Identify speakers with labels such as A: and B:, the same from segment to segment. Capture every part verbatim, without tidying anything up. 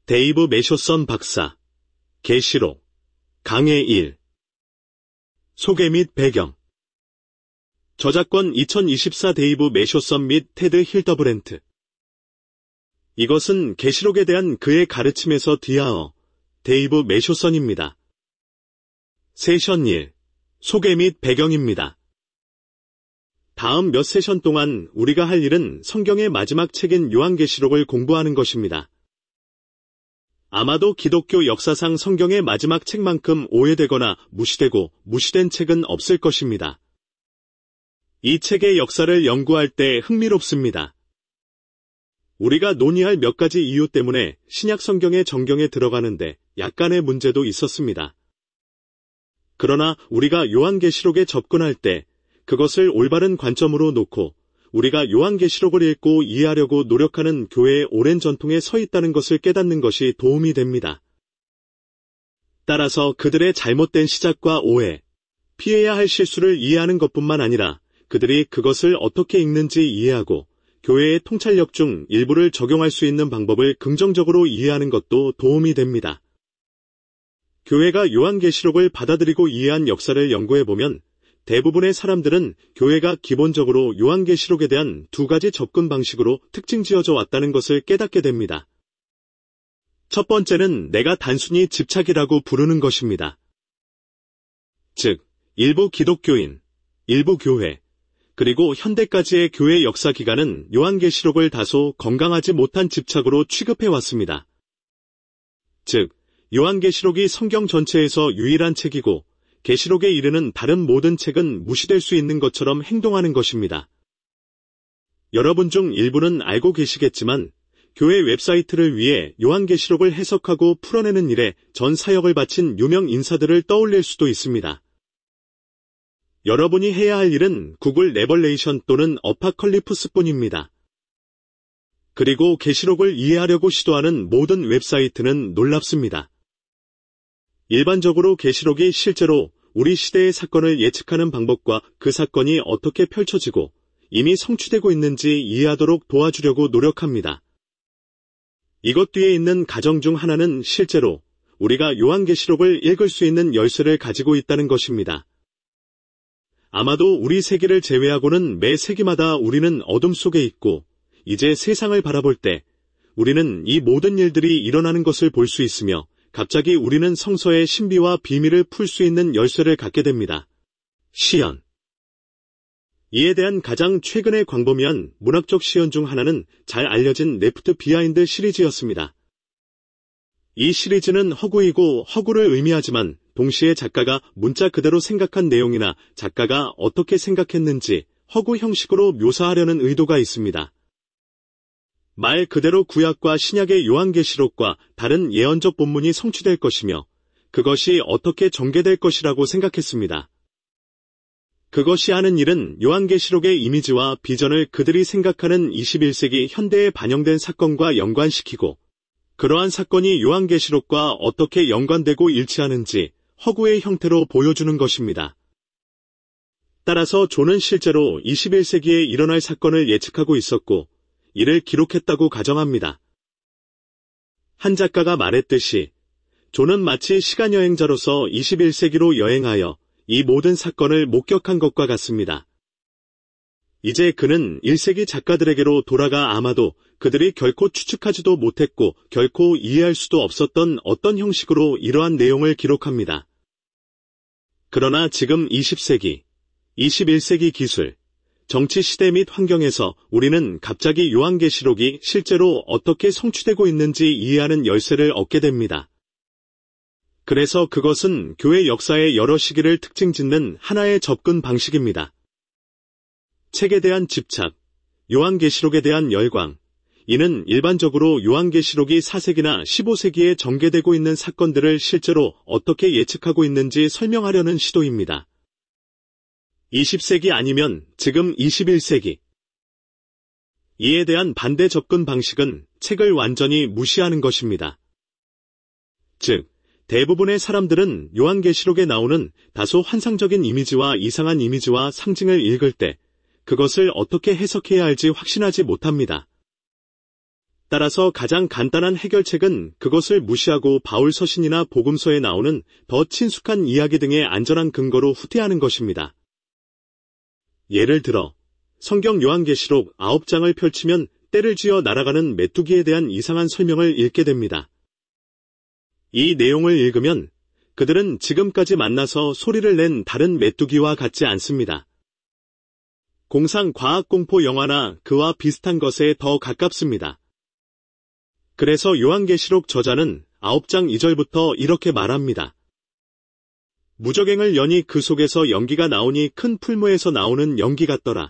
A: 데이브 매쇼선 박사, 계시록, 강해 일. 소개 및 배경. 저작권 이천이십사 데이브 매쇼선 및 테드 힐더브랜트. 이것은 계시록에 대한 그의 가르침에서 뒤하어 데이브 매쇼선입니다. 세션 일. 소개 및 배경입니다. 다음 몇 세션 동안 우리가 할 일은 성경의 마지막 책인 요한계시록을 공부하는 것입니다. 아마도 기독교 역사상 성경의 마지막 책만큼 오해되거나 무시되고 무시된 책은 없을 것입니다. 이 책의 역사를 연구할 때 흥미롭습니다. 우리가 논의할 몇 가지 이유 때문에 신약 성경의 정경에 들어가는데 약간의 문제도 있었습니다. 그러나 우리가 요한계시록에 접근할 때 그것을 올바른 관점으로 놓고 우리가 요한계시록을 읽고 이해하려고 노력하는 교회의 오랜 전통에 서 있다는 것을 깨닫는 것이 도움이 됩니다. 따라서 그들의 잘못된 시작과 오해, 피해야 할 실수를 이해하는 것뿐만 아니라 그들이 그것을 어떻게 읽는지 이해하고 교회의 통찰력 중 일부를 적용할 수 있는 방법을 긍정적으로 이해하는 것도 도움이 됩니다. 교회가 요한계시록을 받아들이고 이해한 역사를 연구해보면 대부분의 사람들은 교회가 기본적으로 요한계시록에 대한 두 가지 접근 방식으로 특징 지어져 왔다는 것을 깨닫게 됩니다. 첫 번째는 내가 단순히 집착이라고 부르는 것입니다. 즉, 일부 기독교인, 일부 교회, 그리고 현대까지의 교회 역사 기간은 요한계시록을 다소 건강하지 못한 집착으로 취급해왔습니다. 즉, 요한계시록이 성경 전체에서 유일한 책이고 계시록에 이르는 다른 모든 책은 무시될 수 있는 것처럼 행동하는 것입니다. 여러분 중 일부는 알고 계시겠지만 교회 웹사이트를 위해 요한계시록을 해석하고 풀어내는 일에 전 사역을 바친 유명 인사들을 떠올릴 수도 있습니다. 여러분이 해야 할 일은 구글 레벌레이션 또는 어파컬리프스뿐입니다. 그리고 계시록을 이해하려고 시도하는 모든 웹사이트는 놀랍습니다. 일반적으로 계시록이 실제로 우리 시대의 사건을 예측하는 방법과 그 사건이 어떻게 펼쳐지고 이미 성취되고 있는지 이해하도록 도와주려고 노력합니다. 이것 뒤에 있는 가정 중 하나는 실제로 우리가 요한계시록을 읽을 수 있는 열쇠를 가지고 있다는 것입니다. 아마도 우리 세기를 제외하고는 매 세기마다 우리는 어둠 속에 있고 이제 세상을 바라볼 때 우리는 이 모든 일들이 일어나는 것을 볼 수 있으며 갑자기 우리는 성서의 신비와 비밀을 풀 수 있는 열쇠를 갖게 됩니다. 시연. 이에 대한 가장 최근의 광범위한 문학적 시연 중 하나는 잘 알려진 레프트 비하인드 시리즈였습니다. 이 시리즈는 허구이고 허구를 의미하지만 동시에 작가가 문자 그대로 생각한 내용이나 작가가 어떻게 생각했는지 허구 형식으로 묘사하려는 의도가 있습니다. 말 그대로 구약과 신약의 요한계시록과 다른 예언적 본문이 성취될 것이며 그것이 어떻게 전개될 것이라고 생각했습니다. 그것이 하는 일은 요한계시록의 이미지와 비전을 그들이 생각하는 이십일 세기 현대에 반영된 사건과 연관시키고 그러한 사건이 요한계시록과 어떻게 연관되고 일치하는지 허구의 형태로 보여주는 것입니다. 따라서 존은 실제로 이십일 세기에 일어날 사건을 예측하고 있었고 이를 기록했다고 가정합니다. 한 작가가 말했듯이 존은 마치 시간여행자로서 이십일 세기로 여행하여 이 모든 사건을 목격한 것과 같습니다. 이제 그는 일 세기 작가들에게로 돌아가 아마도 그들이 결코 추측하지도 못했고 결코 이해할 수도 없었던 어떤 형식으로 이러한 내용을 기록합니다. 그러나 지금 이십 세기, 이십일 세기 기술, 정치 시대 및 환경에서 우리는 갑자기 요한계시록이 실제로 어떻게 성취되고 있는지 이해하는 열쇠를 얻게 됩니다. 그래서 그것은 교회 역사의 여러 시기를 특징 짓는 하나의 접근 방식입니다. 책에 대한 집착, 요한계시록에 대한 열광, 이는 일반적으로 요한계시록이 사 세기나 십오 세기에 전개되고 있는 사건들을 실제로 어떻게 예측하고 있는지 설명하려는 시도입니다. 이십 세기 아니면 지금 이십일 세기. 이에 대한 반대 접근 방식은 책을 완전히 무시하는 것입니다. 즉, 대부분의 사람들은 요한계시록에 나오는 다소 환상적인 이미지와 이상한 이미지와 상징을 읽을 때 그것을 어떻게 해석해야 할지 확신하지 못합니다. 따라서 가장 간단한 해결책은 그것을 무시하고 바울 서신이나 복음서에 나오는 더 친숙한 이야기 등의 안전한 근거로 후퇴하는 것입니다. 예를 들어 성경 요한계시록 아홉 장을 펼치면 때를 쥐어 날아가는 메뚜기에 대한 이상한 설명을 읽게 됩니다. 이 내용을 읽으면 그들은 지금까지 만나서 소리를 낸 다른 메뚜기와 같지 않습니다. 공상 과학공포 영화나 그와 비슷한 것에 더 가깝습니다. 그래서 요한계시록 저자는 아홉 장 이 절부터 이렇게 말합니다. 무저갱을 여니 그 속에서 연기가 나오니 큰 풀무에서 나오는 연기 같더라.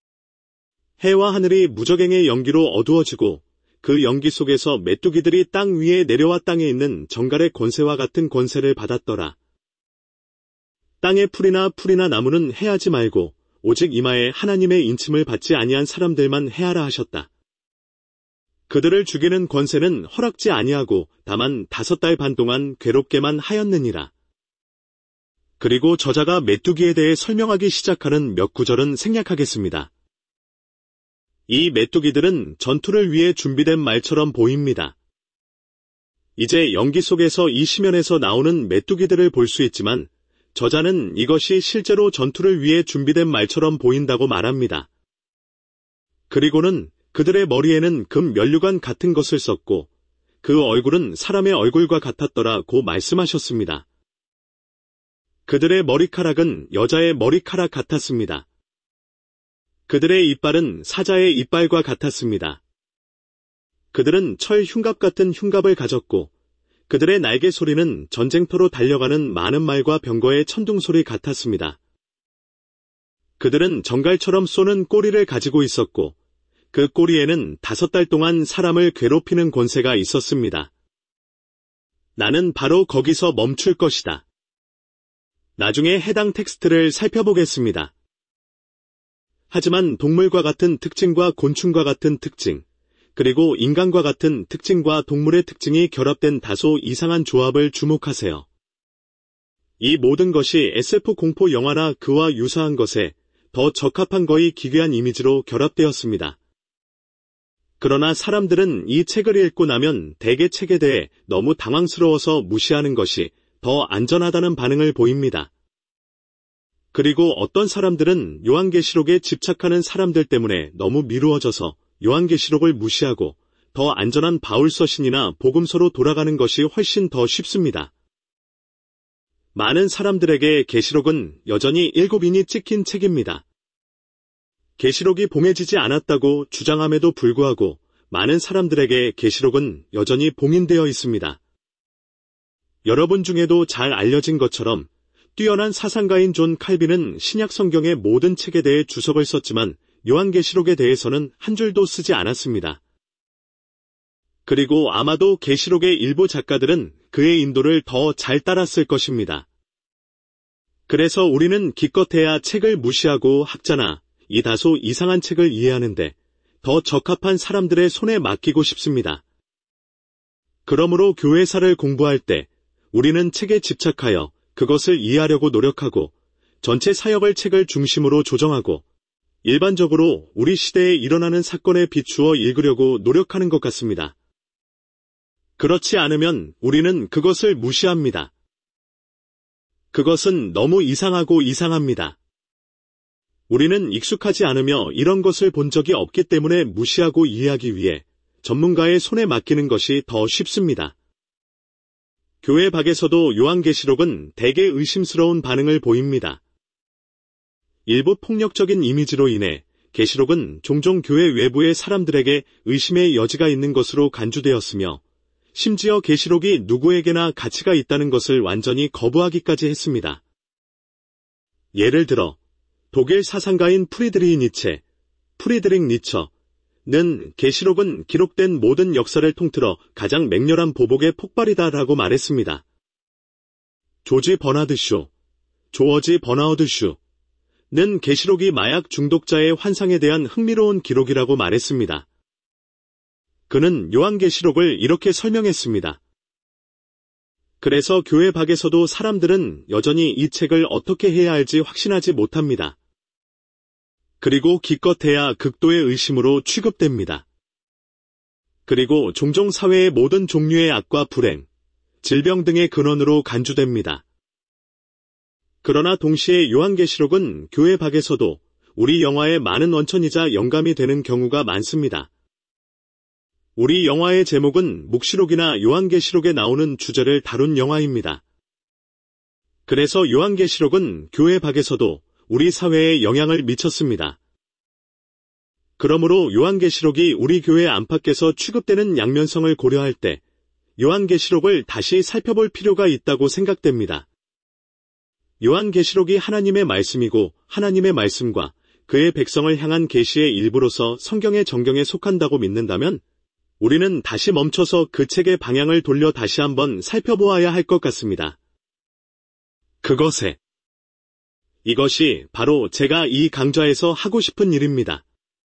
A: 해와 하늘이 무저갱의 연기로 어두워지고 그 연기 속에서 메뚜기들이 땅 위에 내려와 땅에 있는 정갈의 권세와 같은 권세를 받았더라. 땅의 풀이나 풀이나 나무는 해하지 말고 오직 이마에 하나님의 인침을 받지 아니한 사람들만 해하라 하셨다. 그들을 죽이는 권세는 허락지 아니하고 다만 다섯 달 반 동안 괴롭게만 하였느니라. 그리고 저자가 메뚜기에 대해 설명하기 시작하는 몇 구절은 생략하겠습니다. 이 메뚜기들은 전투를 위해 준비된 말처럼 보입니다. 이제 연기 속에서 이 시면에서 나오는 메뚜기들을 볼 수 있지만 저자는 이것이 실제로 전투를 위해 준비된 말처럼 보인다고 말합니다. 그리고는 그들의 머리에는 금 면류관 같은 것을 썼고 그 얼굴은 사람의 얼굴과 같았더라고 말씀하셨습니다. 그들의 머리카락은 여자의 머리카락 같았습니다. 그들의 이빨은 사자의 이빨과 같았습니다. 그들은 철 흉갑 같은 흉갑을 가졌고 그들의 날개 소리는 전쟁터로 달려가는 많은 말과 병거의 천둥소리 같았습니다. 그들은 정갈처럼 쏘는 꼬리를 가지고 있었고 그 꼬리에는 다섯 달 동안 사람을 괴롭히는 권세가 있었습니다. 나는 바로 거기서 멈출 것이다. 나중에 해당 텍스트를 살펴보겠습니다. 하지만 동물과 같은 특징과 곤충과 같은 특징, 그리고 인간과 같은 특징과 동물의 특징이 결합된 다소 이상한 조합을 주목하세요. 이 모든 것이 에스에프 공포 영화나 그와 유사한 것에 더 적합한 거의 기괴한 이미지로 결합되었습니다. 그러나 사람들은 이 책을 읽고 나면 대개 책에 대해 너무 당황스러워서 무시하는 것이 더 안전하다는 반응을 보입니다. 그리고 어떤 사람들은 요한계시록에 집착하는 사람들 때문에 너무 미루어져서 요한계시록을 무시하고 더 안전한 바울서신이나 복음서로 돌아가는 것이 훨씬 더 쉽습니다. 많은 사람들에게 계시록은 여전히 일곱 인이 찍힌 책입니다. 계시록이 봉해지지 않았다고 주장함에도 불구하고 많은 사람들에게 계시록은 여전히 봉인되어 있습니다. 여러분 중에도 잘 알려진 것처럼 뛰어난 사상가인 존 칼빈은 신약 성경의 모든 책에 대해 주석을 썼지만 요한계시록에 대해서는 한 줄도 쓰지 않았습니다. 그리고 아마도 계시록의 일부 작가들은 그의 인도를 더 잘 따랐을 것입니다. 그래서 우리는 기껏해야 책을 무시하고 학자나 이 다소 이상한 책을 이해하는데 더 적합한 사람들의 손에 맡기고 싶습니다. 그러므로 교회사를 공부할 때 우리는 책에 집착하여 그것을 이해하려고 노력하고 전체 사역을 책을 중심으로 조정하고 일반적으로 우리 시대에 일어나는 사건에 비추어 읽으려고 노력하는 것 같습니다. 그렇지 않으면 우리는 그것을 무시합니다. 그것은 너무 이상하고 이상합니다. 우리는 익숙하지 않으며 이런 것을 본 적이 없기 때문에 무시하고 이해하기 위해 전문가의 손에 맡기는 것이 더 쉽습니다. 교회 밖에서도 요한계시록은 대개 의심스러운 반응을 보입니다. 일부 폭력적인 이미지로 인해 계시록은 종종 교회 외부의 사람들에게 의심의 여지가 있는 것으로 간주되었으며 심지어 계시록이 누구에게나 가치가 있다는 것을 완전히 거부하기까지 했습니다. 예를 들어 독일 사상가인 프리드리히 니체, 프리드릭 니처는 계시록은 기록된 모든 역사를 통틀어 가장 맹렬한 보복의 폭발이다라고 말했습니다. 조지 버나드 쇼, 조어지 버나우드 슈는 계시록이 마약 중독자의 환상에 대한 흥미로운 기록이라고 말했습니다. 그는 요한계시록을 이렇게 설명했습니다. 그래서 교회 밖에서도 사람들은 여전히 이 책을 어떻게 해야 할지 확신하지 못합니다. 그리고 기껏해야 극도의 의심으로 취급됩니다. 그리고 종종 사회의 모든 종류의 악과 불행, 질병 등의 근원으로 간주됩니다. 그러나 동시에 요한계시록은 교회 밖에서도 우리 영화의 많은 원천이자 영감이 되는 경우가 많습니다. 우리 영화의 제목은 묵시록이나 요한계시록에 나오는 주제를 다룬 영화입니다. 그래서 요한계시록은 교회 밖에서도 우리 사회에 영향을 미쳤습니다. 그러므로 요한계시록이 우리 교회 안팎에서 취급되는 양면성을 고려할 때 요한계시록을 다시 살펴볼 필요가 있다고 생각됩니다. 요한계시록이 하나님의 말씀이고 하나님의 말씀과 그의 백성을 향한 계시의 일부로서 성경의 정경에 속한다고 믿는다면 우리는 다시 멈춰서 그 책의 방향을 돌려 다시 한번 살펴보아야 할 것 같습니다. 그것에 이것이 바로 제가 이 강좌에서 하고 싶은 일입니다.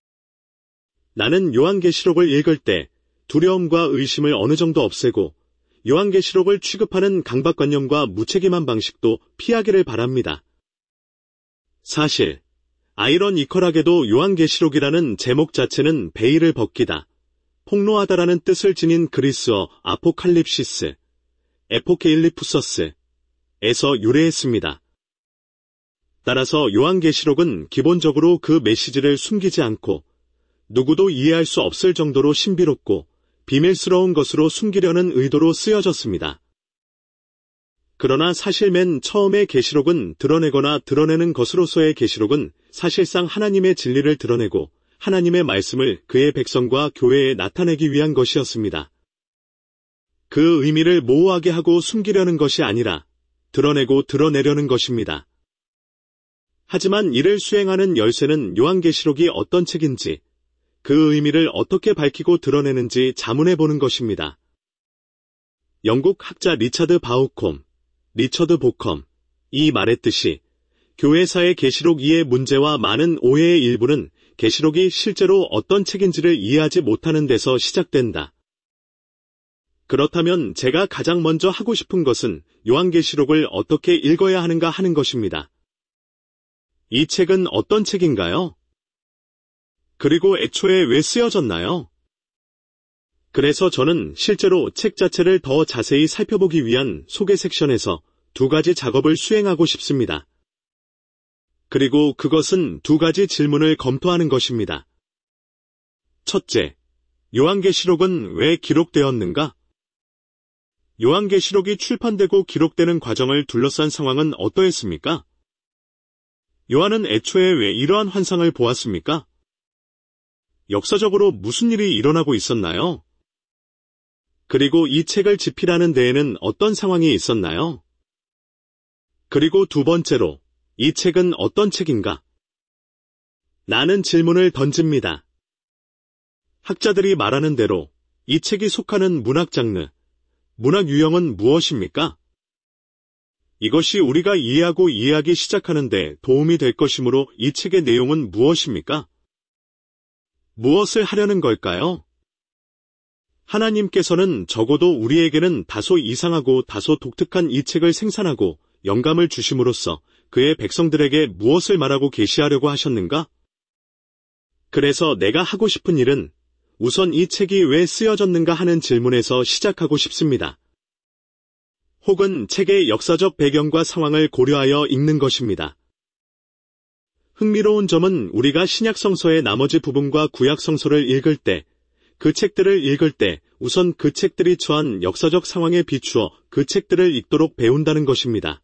A: 나는 요한계시록을 읽을 때 두려움과 의심을 어느 정도 없애고 요한계시록을 취급하는 강박관념과 무책임한 방식도 피하기를 바랍니다. 사실 아이러니컬하게도 요한계시록이라는 제목 자체는 베일을 벗기다, 폭로하다라는 뜻을 지닌 그리스어 아포칼립시스, 에포케일리푸서스에서 유래했습니다. 따라서 요한계시록은 기본적으로 그 메시지를 숨기지 않고 누구도 이해할 수 없을 정도로 신비롭고 비밀스러운 것으로 숨기려는 의도로 쓰여졌습니다. 그러나 사실 맨 처음의 계시록은 드러내거나 드러내는 것으로서의 계시록은 사실상 하나님의 진리를 드러내고 하나님의 말씀을 그의 백성과 교회에 나타내기 위한 것이었습니다. 그 의미를 모호하게 하고 숨기려는 것이 아니라 드러내고 드러내려는 것입니다. 하지만 이를 수행하는 열쇠는 요한계시록이 어떤 책인지, 그 의미를 어떻게 밝히고 드러내는지 자문해 보는 것입니다. 영국 학자 리차드 바우콤, 리처드 보컴이 말했듯이 교회사의 계시록 이해 문제와 많은 오해의 일부는 계시록이 실제로 어떤 책인지를 이해하지 못하는 데서 시작된다. 그렇다면 제가 가장 먼저 하고 싶은 것은 요한계시록을 어떻게 읽어야 하는가 하는 것입니다. 이 책은 어떤 책인가요? 그리고 애초에 왜 쓰여졌나요? 그래서 저는 실제로 책 자체를 더 자세히 살펴보기 위한 소개 섹션에서 두 가지 작업을 수행하고 싶습니다. 그리고 그것은 두 가지 질문을 검토하는 것입니다. 첫째, 요한계시록은 왜 기록되었는가? 요한계시록이 출판되고 기록되는 과정을 둘러싼 상황은 어떠했습니까? 요한은 애초에 왜 이러한 환상을 보았습니까? 역사적으로 무슨 일이 일어나고 있었나요? 그리고 이 책을 집필하는 데에는 어떤 상황이 있었나요? 그리고 두 번째로, 이 책은 어떤 책인가? 나는 질문을 던집니다. 학자들이 말하는 대로 이 책이 속하는 문학 장르, 문학 유형은 무엇입니까? 이것이 우리가 이해하고 이해하기 시작하는데 도움이 될 것이므로 이 책의 내용은 무엇입니까? 무엇을 하려는 걸까요? 하나님께서는 적어도 우리에게는 다소 이상하고 다소 독특한 이 책을 생산하고 영감을 주심으로써 그의 백성들에게 무엇을 말하고 계시하려고 하셨는가? 그래서 내가 하고 싶은 일은 우선 이 책이 왜 쓰여졌는가 하는 질문에서 시작하고 싶습니다. 혹은 책의 역사적 배경과 상황을 고려하여 읽는 것입니다. 흥미로운 점은 우리가 신약성서의 나머지 부분과 구약성서를 읽을 때, 그 책들을 읽을 때 우선 그 책들이 처한 역사적 상황에 비추어 그 책들을 읽도록 배운다는 것입니다.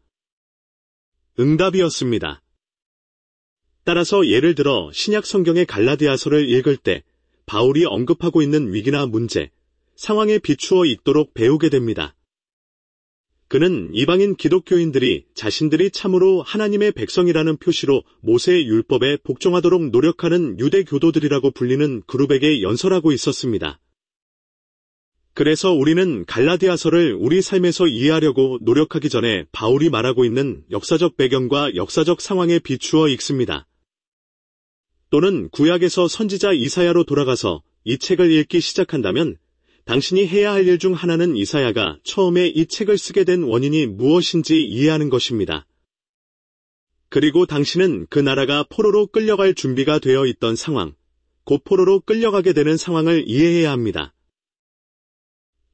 A: 응답이었습니다. 따라서 예를 들어 신약 성경의 갈라디아서를 읽을 때 바울이 언급하고 있는 위기나 문제, 상황에 비추어 읽도록 배우게 됩니다. 그는 이방인 기독교인들이 자신들이 참으로 하나님의 백성이라는 표시로 모세의 율법에 복종하도록 노력하는 유대 교도들이라고 불리는 그룹에게 연설하고 있었습니다. 그래서 우리는 갈라디아서를 우리 삶에서 이해하려고 노력하기 전에 바울이 말하고 있는 역사적 배경과 역사적 상황에 비추어 읽습니다. 또는 구약에서 선지자 이사야로 돌아가서 이 책을 읽기 시작한다면 당신이 해야 할 일 중 하나는 이사야가 처음에 이 책을 쓰게 된 원인이 무엇인지 이해하는 것입니다. 그리고 당신은 그 나라가 포로로 끌려갈 준비가 되어 있던 상황, 곧 포로로 끌려가게 되는 상황을 이해해야 합니다.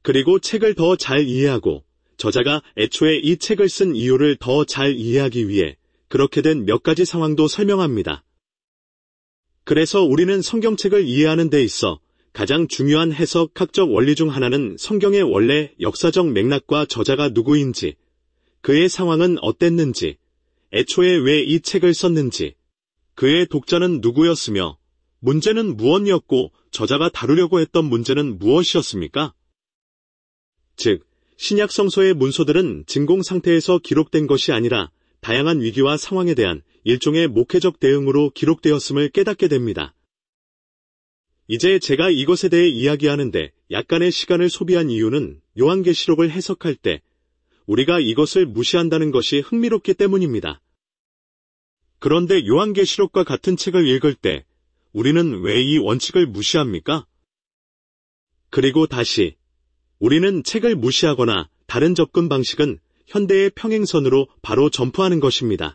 A: 그리고 책을 더 잘 이해하고 저자가 애초에 이 책을 쓴 이유를 더 잘 이해하기 위해 그렇게 된 몇 가지 상황도 설명합니다. 그래서 우리는 성경책을 이해하는 데 있어 가장 중요한 해석학적 원리 중 하나는 성경의 원래 역사적 맥락과 저자가 누구인지, 그의 상황은 어땠는지, 애초에 왜 이 책을 썼는지, 그의 독자는 누구였으며 문제는 무엇이었고 저자가 다루려고 했던 문제는 무엇이었습니까? 즉, 신약 성서의 문서들은 진공 상태에서 기록된 것이 아니라 다양한 위기와 상황에 대한 일종의 목회적 대응으로 기록되었음을 깨닫게 됩니다. 이제 제가 이것에 대해 이야기하는데 약간의 시간을 소비한 이유는 요한계시록을 해석할 때 우리가 이것을 무시한다는 것이 흥미롭기 때문입니다. 그런데 요한계시록과 같은 책을 읽을 때 우리는 왜 이 원칙을 무시합니까? 그리고 다시 우리는 책을 무시하거나 다른 접근 방식은 현대의 평행선으로 바로 점프하는 것입니다.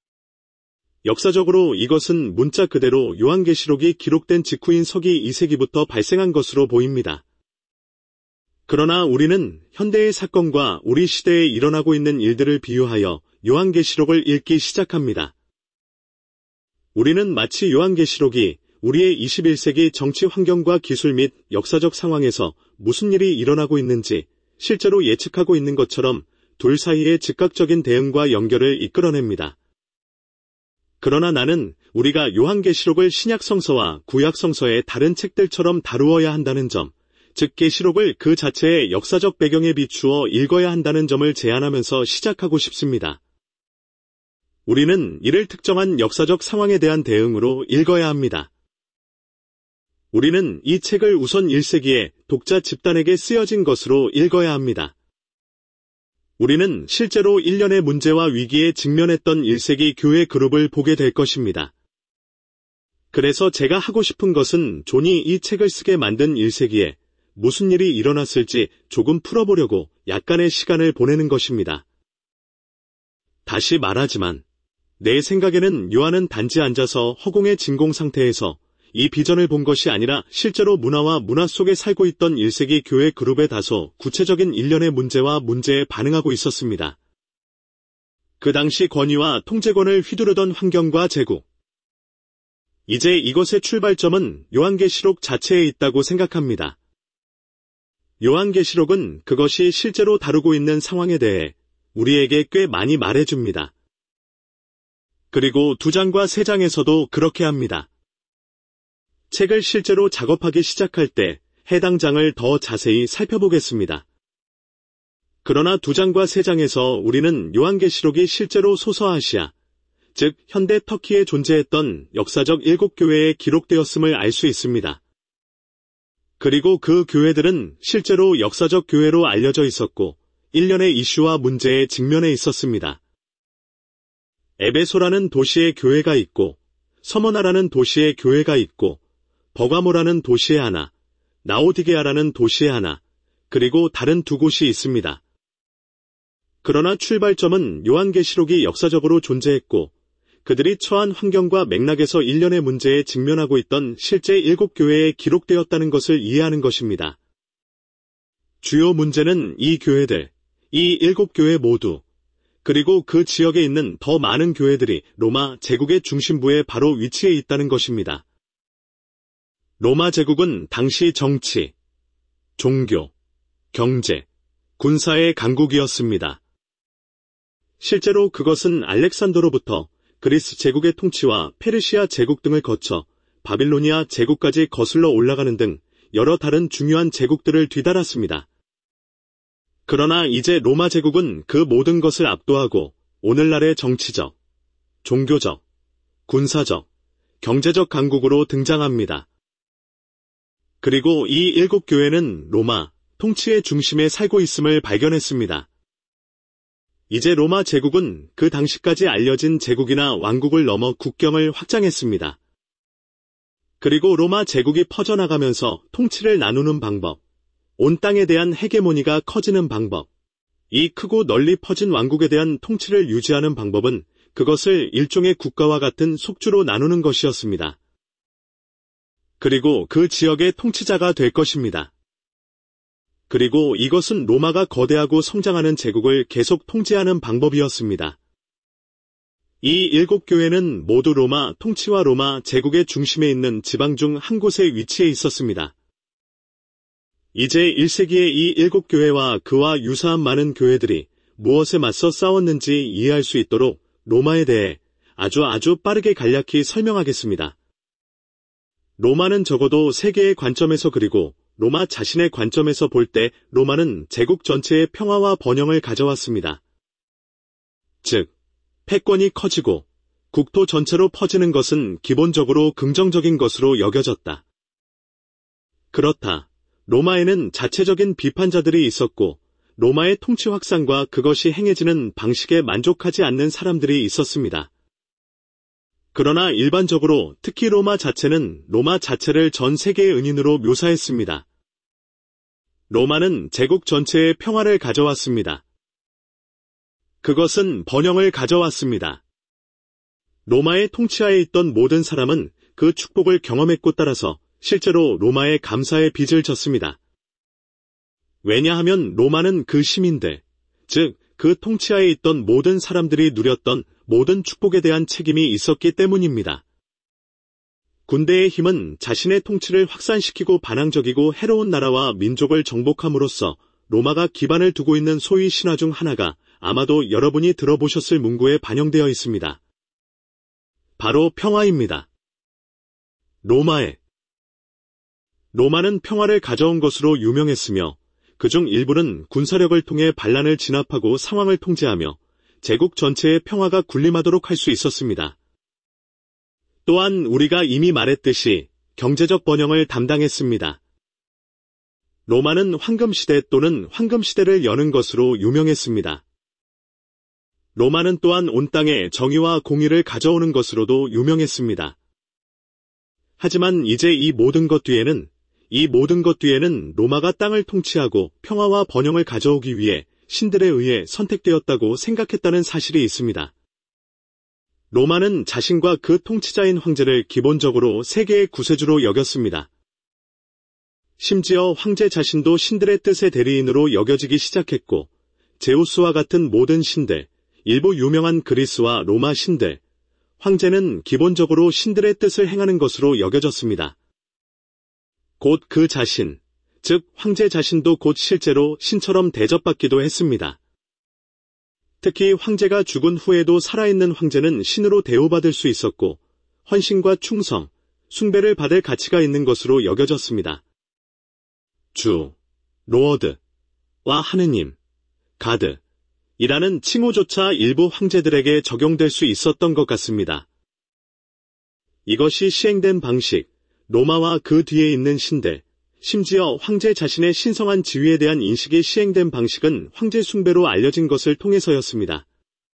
A: 역사적으로 이것은 문자 그대로 요한계시록이 기록된 직후인 서기 이 세기부터 발생한 것으로 보입니다. 그러나 우리는 현대의 사건과 우리 시대에 일어나고 있는 일들을 비유하여 요한계시록을 읽기 시작합니다. 우리는 마치 요한계시록이 우리의 이십일 세기 정치 환경과 기술 및 역사적 상황에서 무슨 일이 일어나고 있는지 실제로 예측하고 있는 것처럼 둘 사이의 즉각적인 대응과 연결을 이끌어냅니다. 그러나 나는 우리가 요한계시록을 신약성서와 구약성서의 다른 책들처럼 다루어야 한다는 점, 즉 계시록을 그 자체의 역사적 배경에 비추어 읽어야 한다는 점을 제안하면서 시작하고 싶습니다. 우리는 이를 특정한 역사적 상황에 대한 대응으로 읽어야 합니다. 우리는 이 책을 우선 일 세기에 독자 집단에게 쓰여진 것으로 읽어야 합니다. 우리는 실제로 일련의 문제와 위기에 직면했던 일 세기 교회 그룹을 보게 될 것입니다. 그래서 제가 하고 싶은 것은 존이 이 책을 쓰게 만든 일 세기에 무슨 일이 일어났을지 조금 풀어보려고 약간의 시간을 보내는 것입니다. 다시 말하지만 내 생각에는 요한은 단지 앉아서 허공의 진공 상태에서 이 비전을 본 것이 아니라 실제로 문화와 문화 속에 살고 있던 일 세기 교회 그룹의 다소 구체적인 일련의 문제와 문제에 반응하고 있었습니다. 그 당시 권위와 통제권을 휘두르던 환경과 제국. 이제 이것의 출발점은 요한계시록 자체에 있다고 생각합니다. 요한계시록은 그것이 실제로 다루고 있는 상황에 대해 우리에게 꽤 많이 말해줍니다. 그리고 두 장과 세 장에서도 그렇게 합니다. 책을 실제로 작업하기 시작할 때 해당 장을 더 자세히 살펴보겠습니다. 그러나 두 장과 세 장에서 우리는 요한계시록이 실제로 소서아시아, 즉 현대 터키에 존재했던 역사적 일곱 교회에 기록되었음을 알 수 있습니다. 그리고 그 교회들은 실제로 역사적 교회로 알려져 있었고 일련의 이슈와 문제에 직면해 있었습니다. 에베소라는 도시에 교회가 있고 서머나라는 도시에 교회가 있고 버가모라는 도시에 하나, 라오디게아라는 도시에 하나, 그리고 다른 두 곳이 있습니다. 그러나 출발점은 요한계시록이 역사적으로 존재했고 그들이 처한 환경과 맥락에서 일련의 문제에 직면하고 있던 실제 일곱 교회에 기록되었다는 것을 이해하는 것입니다. 주요 문제는 이 교회들, 이 일곱 교회 모두, 그리고 그 지역에 있는 더 많은 교회들이 로마 제국의 중심부에 바로 위치해 있다는 것입니다. 로마 제국은 당시 정치, 종교, 경제, 군사의 강국이었습니다. 실제로 그것은 알렉산더로부터 그리스 제국의 통치와 페르시아 제국 등을 거쳐 바빌로니아 제국까지 거슬러 올라가는 등 여러 다른 중요한 제국들을 뒤따랐습니다. 그러나 이제 로마 제국은 그 모든 것을 압도하고 오늘날의 정치적, 종교적, 군사적, 경제적 강국으로 등장합니다. 그리고 이 일곱 교회는 로마 통치의 중심에 살고 있음을 발견했습니다. 이제 로마 제국은 그 당시까지 알려진 제국이나 왕국을 넘어 국경을 확장했습니다. 그리고 로마 제국이 퍼져나가면서 통치를 나누는 방법, 온 땅에 대한 헤게모니가 커지는 방법, 이 크고 널리 퍼진 왕국에 대한 통치를 유지하는 방법은 그것을 일종의 국가와 같은 속주로 나누는 것이었습니다. 그리고 그 지역의 통치자가 될 것입니다. 그리고 이것은 로마가 거대하고 성장하는 제국을 계속 통제하는 방법이었습니다. 이 일곱 교회는 모두 로마 통치와 로마 제국의 중심에 있는 지방 중 한 곳에 위치해 있었습니다. 이제 일 세기의 이 일곱 교회와 그와 유사한 많은 교회들이 무엇에 맞서 싸웠는지 이해할 수 있도록 로마에 대해 아주 아주 빠르게 간략히 설명하겠습니다. 로마는 적어도 세계의 관점에서 그리고 로마 자신의 관점에서 볼 때 로마는 제국 전체의 평화와 번영을 가져왔습니다. 즉, 패권이 커지고 국토 전체로 퍼지는 것은 기본적으로 긍정적인 것으로 여겨졌다. 그렇다. 로마에는 자체적인 비판자들이 있었고 로마의 통치 확산과 그것이 행해지는 방식에 만족하지 않는 사람들이 있었습니다. 그러나 일반적으로 특히 로마 자체는 로마 자체를 전 세계의 은인으로 묘사했습니다. 로마는 제국 전체의 평화를 가져왔습니다. 그것은 번영을 가져왔습니다. 로마의 통치하에 있던 모든 사람은 그 축복을 경험했고 따라서 실제로 로마의 감사의 빚을 졌습니다. 왜냐하면 로마는 그 시민들, 즉 그 통치하에 있던 모든 사람들이 누렸던 모든 축복에 대한 책임이 있었기 때문입니다. 군대의 힘은 자신의 통치를 확산시키고 반항적이고 해로운 나라와 민족을 정복함으로써 로마가 기반을 두고 있는 소위 신화 중 하나가 아마도 여러분이 들어보셨을 문구에 반영되어 있습니다. 바로 평화입니다. 로마에 로마는 평화를 가져온 것으로 유명했으며 그중 일부는 군사력을 통해 반란을 진압하고 상황을 통제하며 제국 전체의 평화가 군림하도록 할 수 있었습니다. 또한 우리가 이미 말했듯이 경제적 번영을 담당했습니다. 로마는 황금시대 또는 황금시대를 여는 것으로 유명했습니다. 로마는 또한 온 땅에 정의와 공의를 가져오는 것으로도 유명했습니다. 하지만 이제 이 모든 것 뒤에는 이 모든 것 뒤에는 로마가 땅을 통치하고 평화와 번영을 가져오기 위해 신들에 의해 선택되었다고 생각했다는 사실이 있습니다. 로마는 자신과 그 통치자인 황제를 기본적으로 세계의 구세주로 여겼습니다. 심지어 황제 자신도 신들의 뜻의 대리인으로 여겨지기 시작했고 제우스와 같은 모든 신들, 일부 유명한 그리스와 로마 신들, 황제는 기본적으로 신들의 뜻을 행하는 것으로 여겨졌습니다. 곧 그 자신, 즉 황제 자신도 곧 실제로 신처럼 대접받기도 했습니다. 특히 황제가 죽은 후에도 살아있는 황제는 신으로 대우받을 수 있었고 헌신과 충성, 숭배를 받을 가치가 있는 것으로 여겨졌습니다. 주, 로어드와 하느님, 가드, 이라는 칭호조차 일부 황제들에게 적용될 수 있었던 것 같습니다. 이것이 시행된 방식, 로마와 그 뒤에 있는 신들, 심지어 황제 자신의 신성한 지위에 대한 인식이 시행된 방식은 황제 숭배로 알려진 것을 통해서였습니다.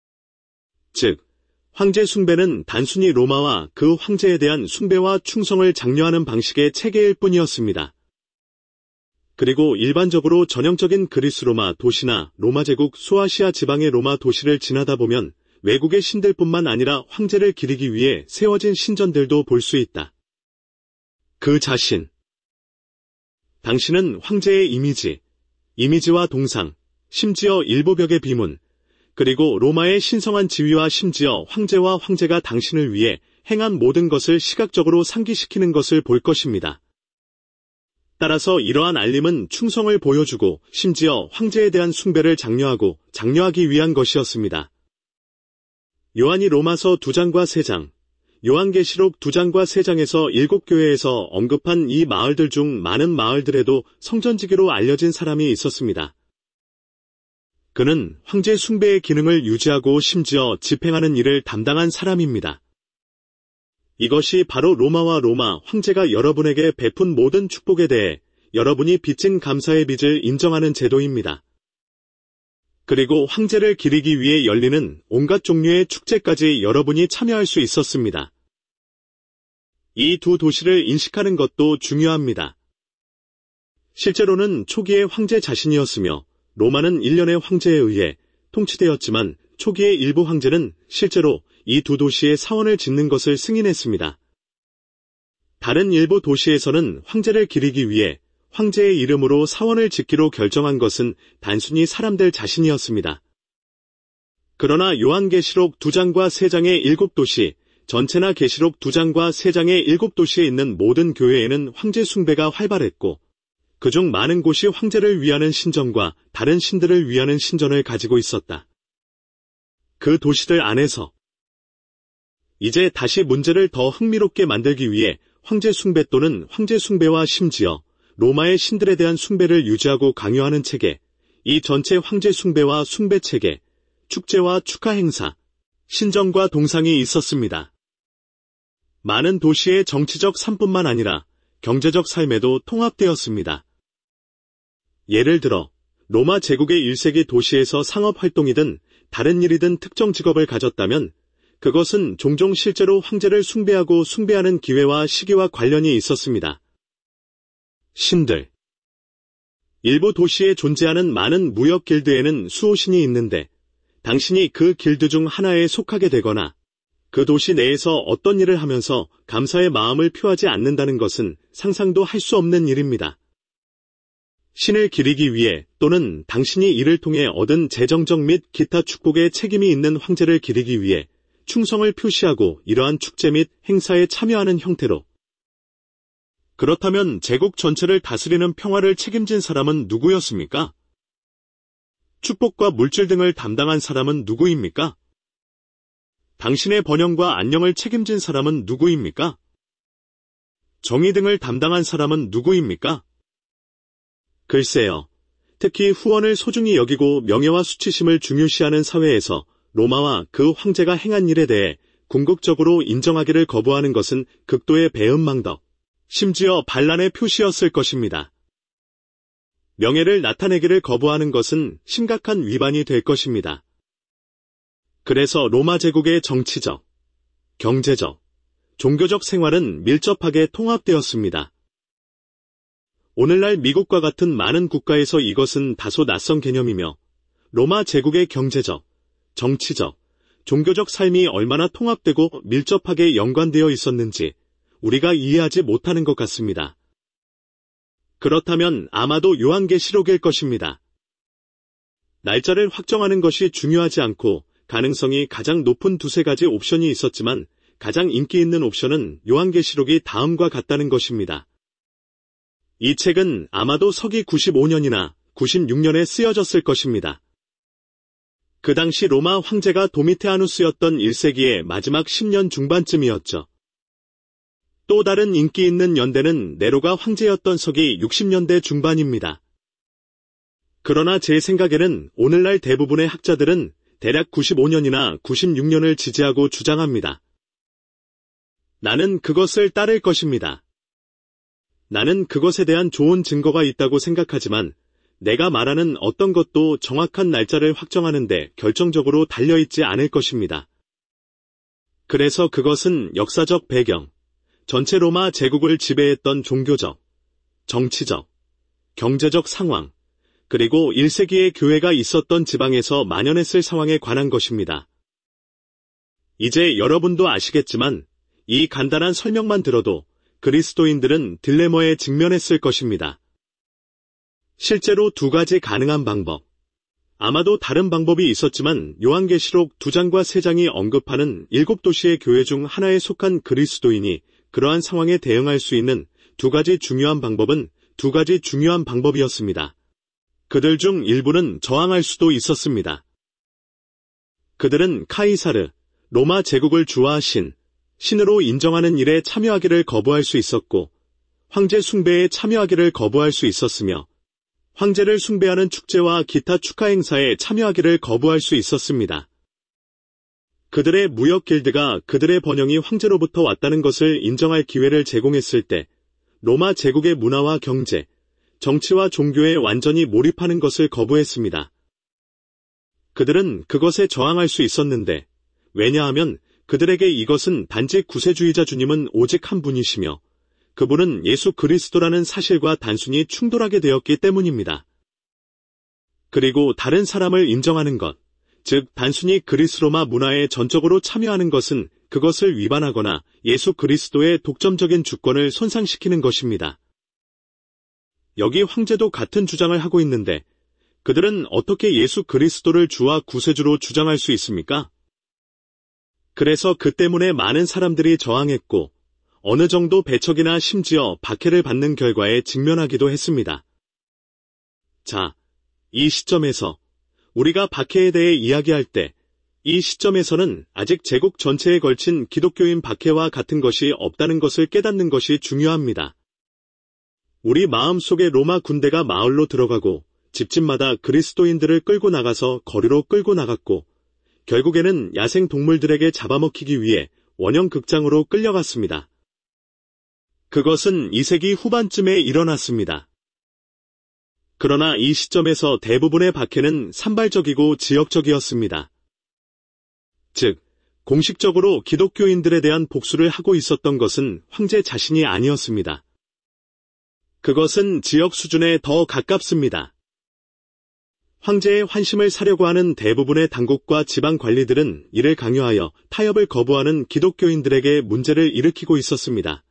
A: 즉, 황제 숭배는 단순히 로마와 그 황제에 대한 숭배와 충성을 장려하는 방식의 체계일 뿐이었습니다. 그리고 일반적으로 전형적인 그리스 로마 도시나 로마 제국 소아시아 지방의 로마 도시를 지나다 보면 외국의 신들뿐만 아니라 황제를 기리기 위해 세워진 신전들도 볼 수 있다. 그 자신. 당신은 황제의 이미지, 이미지와 동상, 심지어 일부 벽의 비문, 그리고 로마의 신성한 지위와 심지어 황제와 황제가 당신을 위해 행한 모든 것을 시각적으로 상기시키는 것을 볼 것입니다. 따라서 이러한 알림은 충성을 보여주고 심지어 황제에 대한 숭배를 장려하고 장려하기 위한 것이었습니다. 요한이 로마서 두 장과 세 장, 요한계시록 두 장과 세 장에서 일곱 교회에서 언급한 이 마을들 중 많은 마을들에도 성전지기로 알려진 사람이 있었습니다. 그는 황제 숭배의 기능을 유지하고 심지어 집행하는 일을 담당한 사람입니다. 이것이 바로 로마와 로마 황제가 여러분에게 베푼 모든 축복에 대해 여러분이 빚진 감사의 빚을 인정하는 제도입니다. 그리고 황제를 기리기 위해 열리는 온갖 종류의 축제까지 여러분이 참여할 수 있었습니다. 이 두 도시를 인식하는 것도 중요합니다. 실제로는 초기의 황제 자신이었으며 로마는 일련의 황제에 의해 통치되었지만 초기의 일부 황제는 실제로 이 두 도시의 사원을 짓는 것을 승인했습니다. 다른 일부 도시에서는 황제를 기리기 위해 황제의 이름으로 사원을 짓기로 결정한 것은 단순히 사람들 자신이었습니다. 그러나 요한계시록 두 장과 세 장의 일곱 도시, 전체나 계시록 두 장과 세 장의 일곱 도시에 있는 모든 교회에는 황제 숭배가 활발했고, 그중 많은 곳이 황제를 위하는 신전과 다른 신들을 위하는 신전을 가지고 있었다. 그 도시들 안에서 이제 다시 문제를 더 흥미롭게 만들기 위해 황제 숭배 또는 황제 숭배와 심지어 로마의 신들에 대한 숭배를 유지하고 강요하는 체계, 이 전체 황제 숭배와 숭배 체계, 축제와 축하 행사, 신전과 동상이 있었습니다. 많은 도시의 정치적 삶뿐만 아니라 경제적 삶에도 통합되었습니다. 예를 들어 로마 제국의 일 세기 도시에서 상업활동이든 다른 일이든 특정 직업을 가졌다면 그것은 종종 실제로 황제를 숭배하고 숭배하는 기회와 시기와 관련이 있었습니다. 신들. 일부 도시에 존재하는 많은 무역 길드에는 수호신이 있는데 당신이 그 길드 중 하나에 속하게 되거나 그 도시 내에서 어떤 일을 하면서 감사의 마음을 표하지 않는다는 것은 상상도 할 수 없는 일입니다. 신을 기리기 위해 또는 당신이 이를 통해 얻은 재정적 및 기타 축복에 책임이 있는 황제를 기리기 위해 충성을 표시하고 이러한 축제 및 행사에 참여하는 형태로. 그렇다면 제국 전체를 다스리는 평화를 책임진 사람은 누구였습니까? 축복과 물질 등을 담당한 사람은 누구입니까? 당신의 번영과 안녕을 책임진 사람은 누구입니까? 정의 등을 담당한 사람은 누구입니까? 글쎄요. 특히 후원을 소중히 여기고 명예와 수치심을 중요시하는 사회에서 로마와 그 황제가 행한 일에 대해 궁극적으로 인정하기를 거부하는 것은 극도의 배은망덕, 심지어 반란의 표시였을 것입니다. 명예를 나타내기를 거부하는 것은 심각한 위반이 될 것입니다. 그래서 로마 제국의 정치적, 경제적, 종교적 생활은 밀접하게 통합되었습니다. 오늘날 미국과 같은 많은 국가에서 이것은 다소 낯선 개념이며 로마 제국의 경제적, 정치적, 종교적 삶이 얼마나 통합되고 밀접하게 연관되어 있었는지 우리가 이해하지 못하는 것 같습니다. 그렇다면 아마도 요한계시록일 것입니다. 날짜를 확정하는 것이 중요하지 않고 가능성이 가장 높은 두세 가지 옵션이 있었지만 가장 인기 있는 옵션은 요한계시록이 다음과 같다는 것입니다. 이 책은 아마도 서기 구십오 년이나 구십육 년에 쓰여졌을 것입니다. 그 당시 로마 황제가 도미테아누스였던 일 세기의 마지막 십 년 중반쯤이었죠. 또 다른 인기 있는 연대는 네로가 황제였던 서기 육십 년대 중반입니다. 그러나 제 생각에는 오늘날 대부분의 학자들은 대략 구십오 년이나 구십육 년을 지지하고 주장합니다. 나는 그것을 따를 것입니다. 나는 그것에 대한 좋은 증거가 있다고 생각하지만 내가 말하는 어떤 것도 정확한 날짜를 확정하는데 결정적으로 달려있지 않을 것입니다. 그래서 그것은 역사적 배경, 전체 로마 제국을 지배했던 종교적, 정치적, 경제적 상황, 그리고 일 세기의 교회가 있었던 지방에서 만연했을 상황에 관한 것입니다. 이제 여러분도 아시겠지만 이 간단한 설명만 들어도 그리스도인들은 딜레마에 직면했을 것입니다. 실제로 두 가지 가능한 방법, 아마도 다른 방법이 있었지만 요한계시록 두 장과 세 장이 언급하는 일곱 도시의 교회 중 하나에 속한 그리스도인이 그러한 상황에 대응할 수 있는 두 가지 중요한 방법은 두 가지 중요한 방법이었습니다. 그들 중 일부는 저항할 수도 있었습니다. 그들은 카이사르, 로마 제국을 주화하신 신으로 인정하는 일에 참여하기를 거부할 수 있었고 황제 숭배에 참여하기를 거부할 수 있었으며 황제를 숭배하는 축제와 기타 축하 행사에 참여하기를 거부할 수 있었습니다. 그들의 무역 길드가 그들의 번영이 황제로부터 왔다는 것을 인정할 기회를 제공했을 때 로마 제국의 문화와 경제, 정치와 종교에 완전히 몰입하는 것을 거부했습니다. 그들은 그것에 저항할 수 있었는데 왜냐하면 그들에게 이것은 단지 구세주의자 주님은 오직 한 분이시며 그분은 예수 그리스도라는 사실과 단순히 충돌하게 되었기 때문입니다. 그리고 다른 사람을 인정하는 것, 즉 단순히 그리스로마 문화에 전적으로 참여하는 것은 그것을 위반하거나 예수 그리스도의 독점적인 주권을 손상시키는 것입니다. 여기 황제도 같은 주장을 하고 있는데 그들은 어떻게 예수 그리스도를 주와 구세주로 주장할 수 있습니까? 그래서 그 때문에 많은 사람들이 저항했고 어느 정도 배척이나 심지어 박해를 받는 결과에 직면하기도 했습니다. 자, 이 시점에서 우리가 박해에 대해 이야기할 때 이 시점에서는 아직 제국 전체에 걸친 기독교인 박해와 같은 것이 없다는 것을 깨닫는 것이 중요합니다. 우리 마음속에 로마 군대가 마을로 들어가고 집집마다 그리스도인들을 끌고 나가서 거리로 끌고 나갔고 결국에는 야생 동물들에게 잡아먹히기 위해 원형 극장으로 끌려갔습니다. 그것은 이 세기 후반쯤에 일어났습니다. 그러나 이 시점에서 대부분의 박해는 산발적이고 지역적이었습니다. 즉, 공식적으로 기독교인들에 대한 복수를 하고 있었던 것은 황제 자신이 아니었습니다. 그것은 지역 수준에 더 가깝습니다. 황제의 환심을 사려고 하는 대부분의 당국과 지방 관리들은 이를 강요하여 타협을 거부하는 기독교인들에게 문제를 일으키고 있었습니다.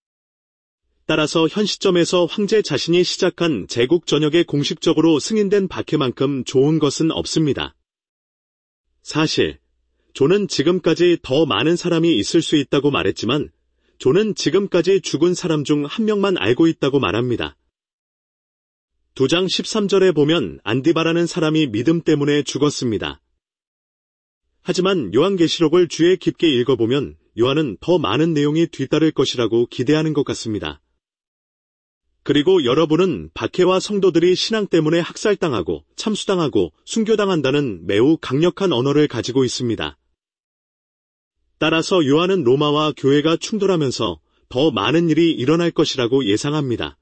A: 따라서 현 시점에서 황제 자신이 시작한 제국 전역에 공식적으로 승인된 박해만큼 좋은 것은 없습니다. 사실 존은 지금까지 더 많은 사람이 있을 수 있다고 말했지만 존은 지금까지 죽은 사람 중 한 명만 알고 있다고 말합니다. 두 장 십삼 절에 보면 안디바라는 사람이 믿음 때문에 죽었습니다. 하지만 요한계시록을 주의 깊게 읽어보면 요한은 더 많은 내용이 뒤따를 것이라고 기대하는 것 같습니다. 그리고 여러분은 박해와 성도들이 신앙 때문에 학살당하고 참수당하고 순교당한다는 매우 강력한 언어를 가지고 있습니다. 따라서 요한은 로마와 교회가 충돌하면서 더 많은 일이 일어날 것이라고 예상합니다.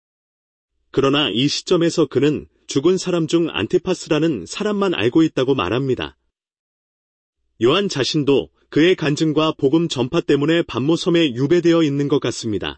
A: 그러나 이 시점에서 그는 죽은 사람 중 안티파스라는 사람만 알고 있다고 말합니다. 요한 자신도 그의 간증과 복음 전파 때문에 반모섬에 유배되어 있는 것 같습니다.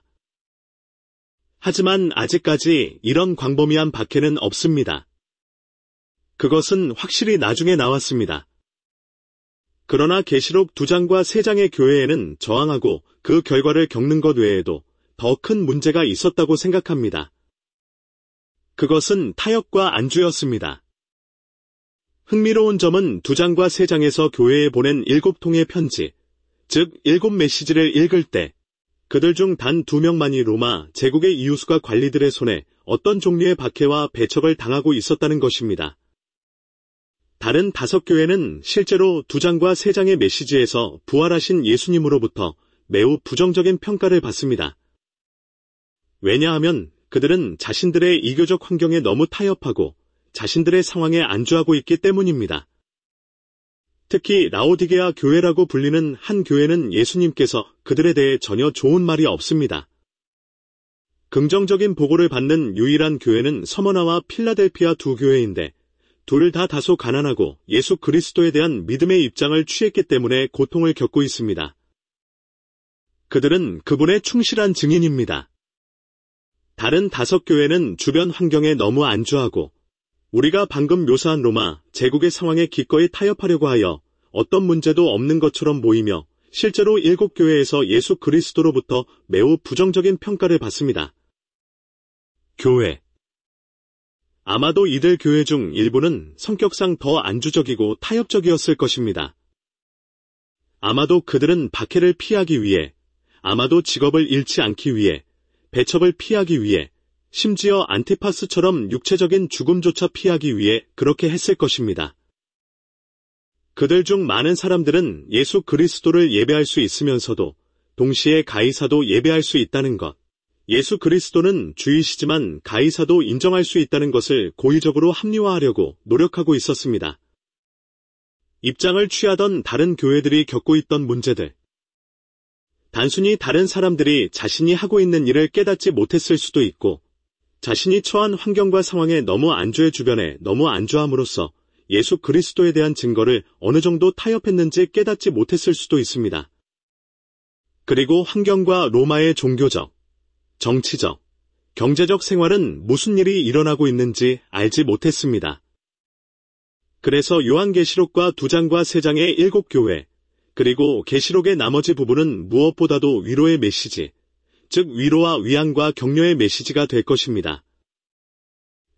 A: 하지만 아직까지 이런 광범위한 박해는 없습니다. 그것은 확실히 나중에 나왔습니다. 그러나 계시록 두 장과 세 장의 교회에는 저항하고 그 결과를 겪는 것 외에도 더 큰 문제가 있었다고 생각합니다. 그것은 타협과 안주였습니다. 흥미로운 점은 두 장과 세 장에서 교회에 보낸 일곱 통의 편지, 즉 일곱 메시지를 읽을 때 그들 중 단 두 명만이 로마 제국의 이웃과 관리들의 손에 어떤 종류의 박해와 배척을 당하고 있었다는 것입니다. 다른 다섯 교회는 실제로 두 장과 세 장의 메시지에서 부활하신 예수님으로부터 매우 부정적인 평가를 받습니다. 왜냐하면 그들은 자신들의 이교적 환경에 너무 타협하고 자신들의 상황에 안주하고 있기 때문입니다. 특히 라오디게아 교회라고 불리는 한 교회는 예수님께서 그들에 대해 전혀 좋은 말이 없습니다. 긍정적인 보고를 받는 유일한 교회는 서머나와 필라델피아 두 교회인데 둘 다 다소 가난하고 예수 그리스도에 대한 믿음의 입장을 취했기 때문에 고통을 겪고 있습니다. 그들은 그분의 충실한 증인입니다. 다른 다섯 교회는 주변 환경에 너무 안주하고 우리가 방금 묘사한 로마 제국의 상황에 기꺼이 타협하려고 하여 어떤 문제도 없는 것처럼 보이며 실제로 일곱 교회에서 예수 그리스도로부터 매우 부정적인 평가를 받습니다. 교회 아마도 이들 교회 중 일부는 성격상 더 안주적이고 타협적이었을 것입니다. 아마도 그들은 박해를 피하기 위해, 아마도 직업을 잃지 않기 위해, 배척을 피하기 위해, 심지어 안티파스처럼 육체적인 죽음조차 피하기 위해 그렇게 했을 것입니다. 그들 중 많은 사람들은 예수 그리스도를 예배할 수 있으면서도 동시에 가이사도 예배할 수 있다는 것, 예수 그리스도는 주이시지만 가이사도 인정할 수 있다는 것을 고의적으로 합리화하려고 노력하고 있었습니다. 입장을 취하던 다른 교회들이 겪고 있던 문제들. 단순히 다른 사람들이 자신이 하고 있는 일을 깨닫지 못했을 수도 있고, 자신이 처한 환경과 상황에 너무 안주해 주변에 너무 안주함으로써 예수 그리스도에 대한 증거를 어느 정도 타협했는지 깨닫지 못했을 수도 있습니다. 그리고 환경과 로마의 종교적, 정치적, 경제적 생활은 무슨 일이 일어나고 있는지 알지 못했습니다. 그래서 요한계시록과 두 장과 세 장의 일곱 교회, 그리고 계시록의 나머지 부분은 무엇보다도 위로의 메시지, 즉 위로와 위안과 격려의 메시지가 될 것입니다.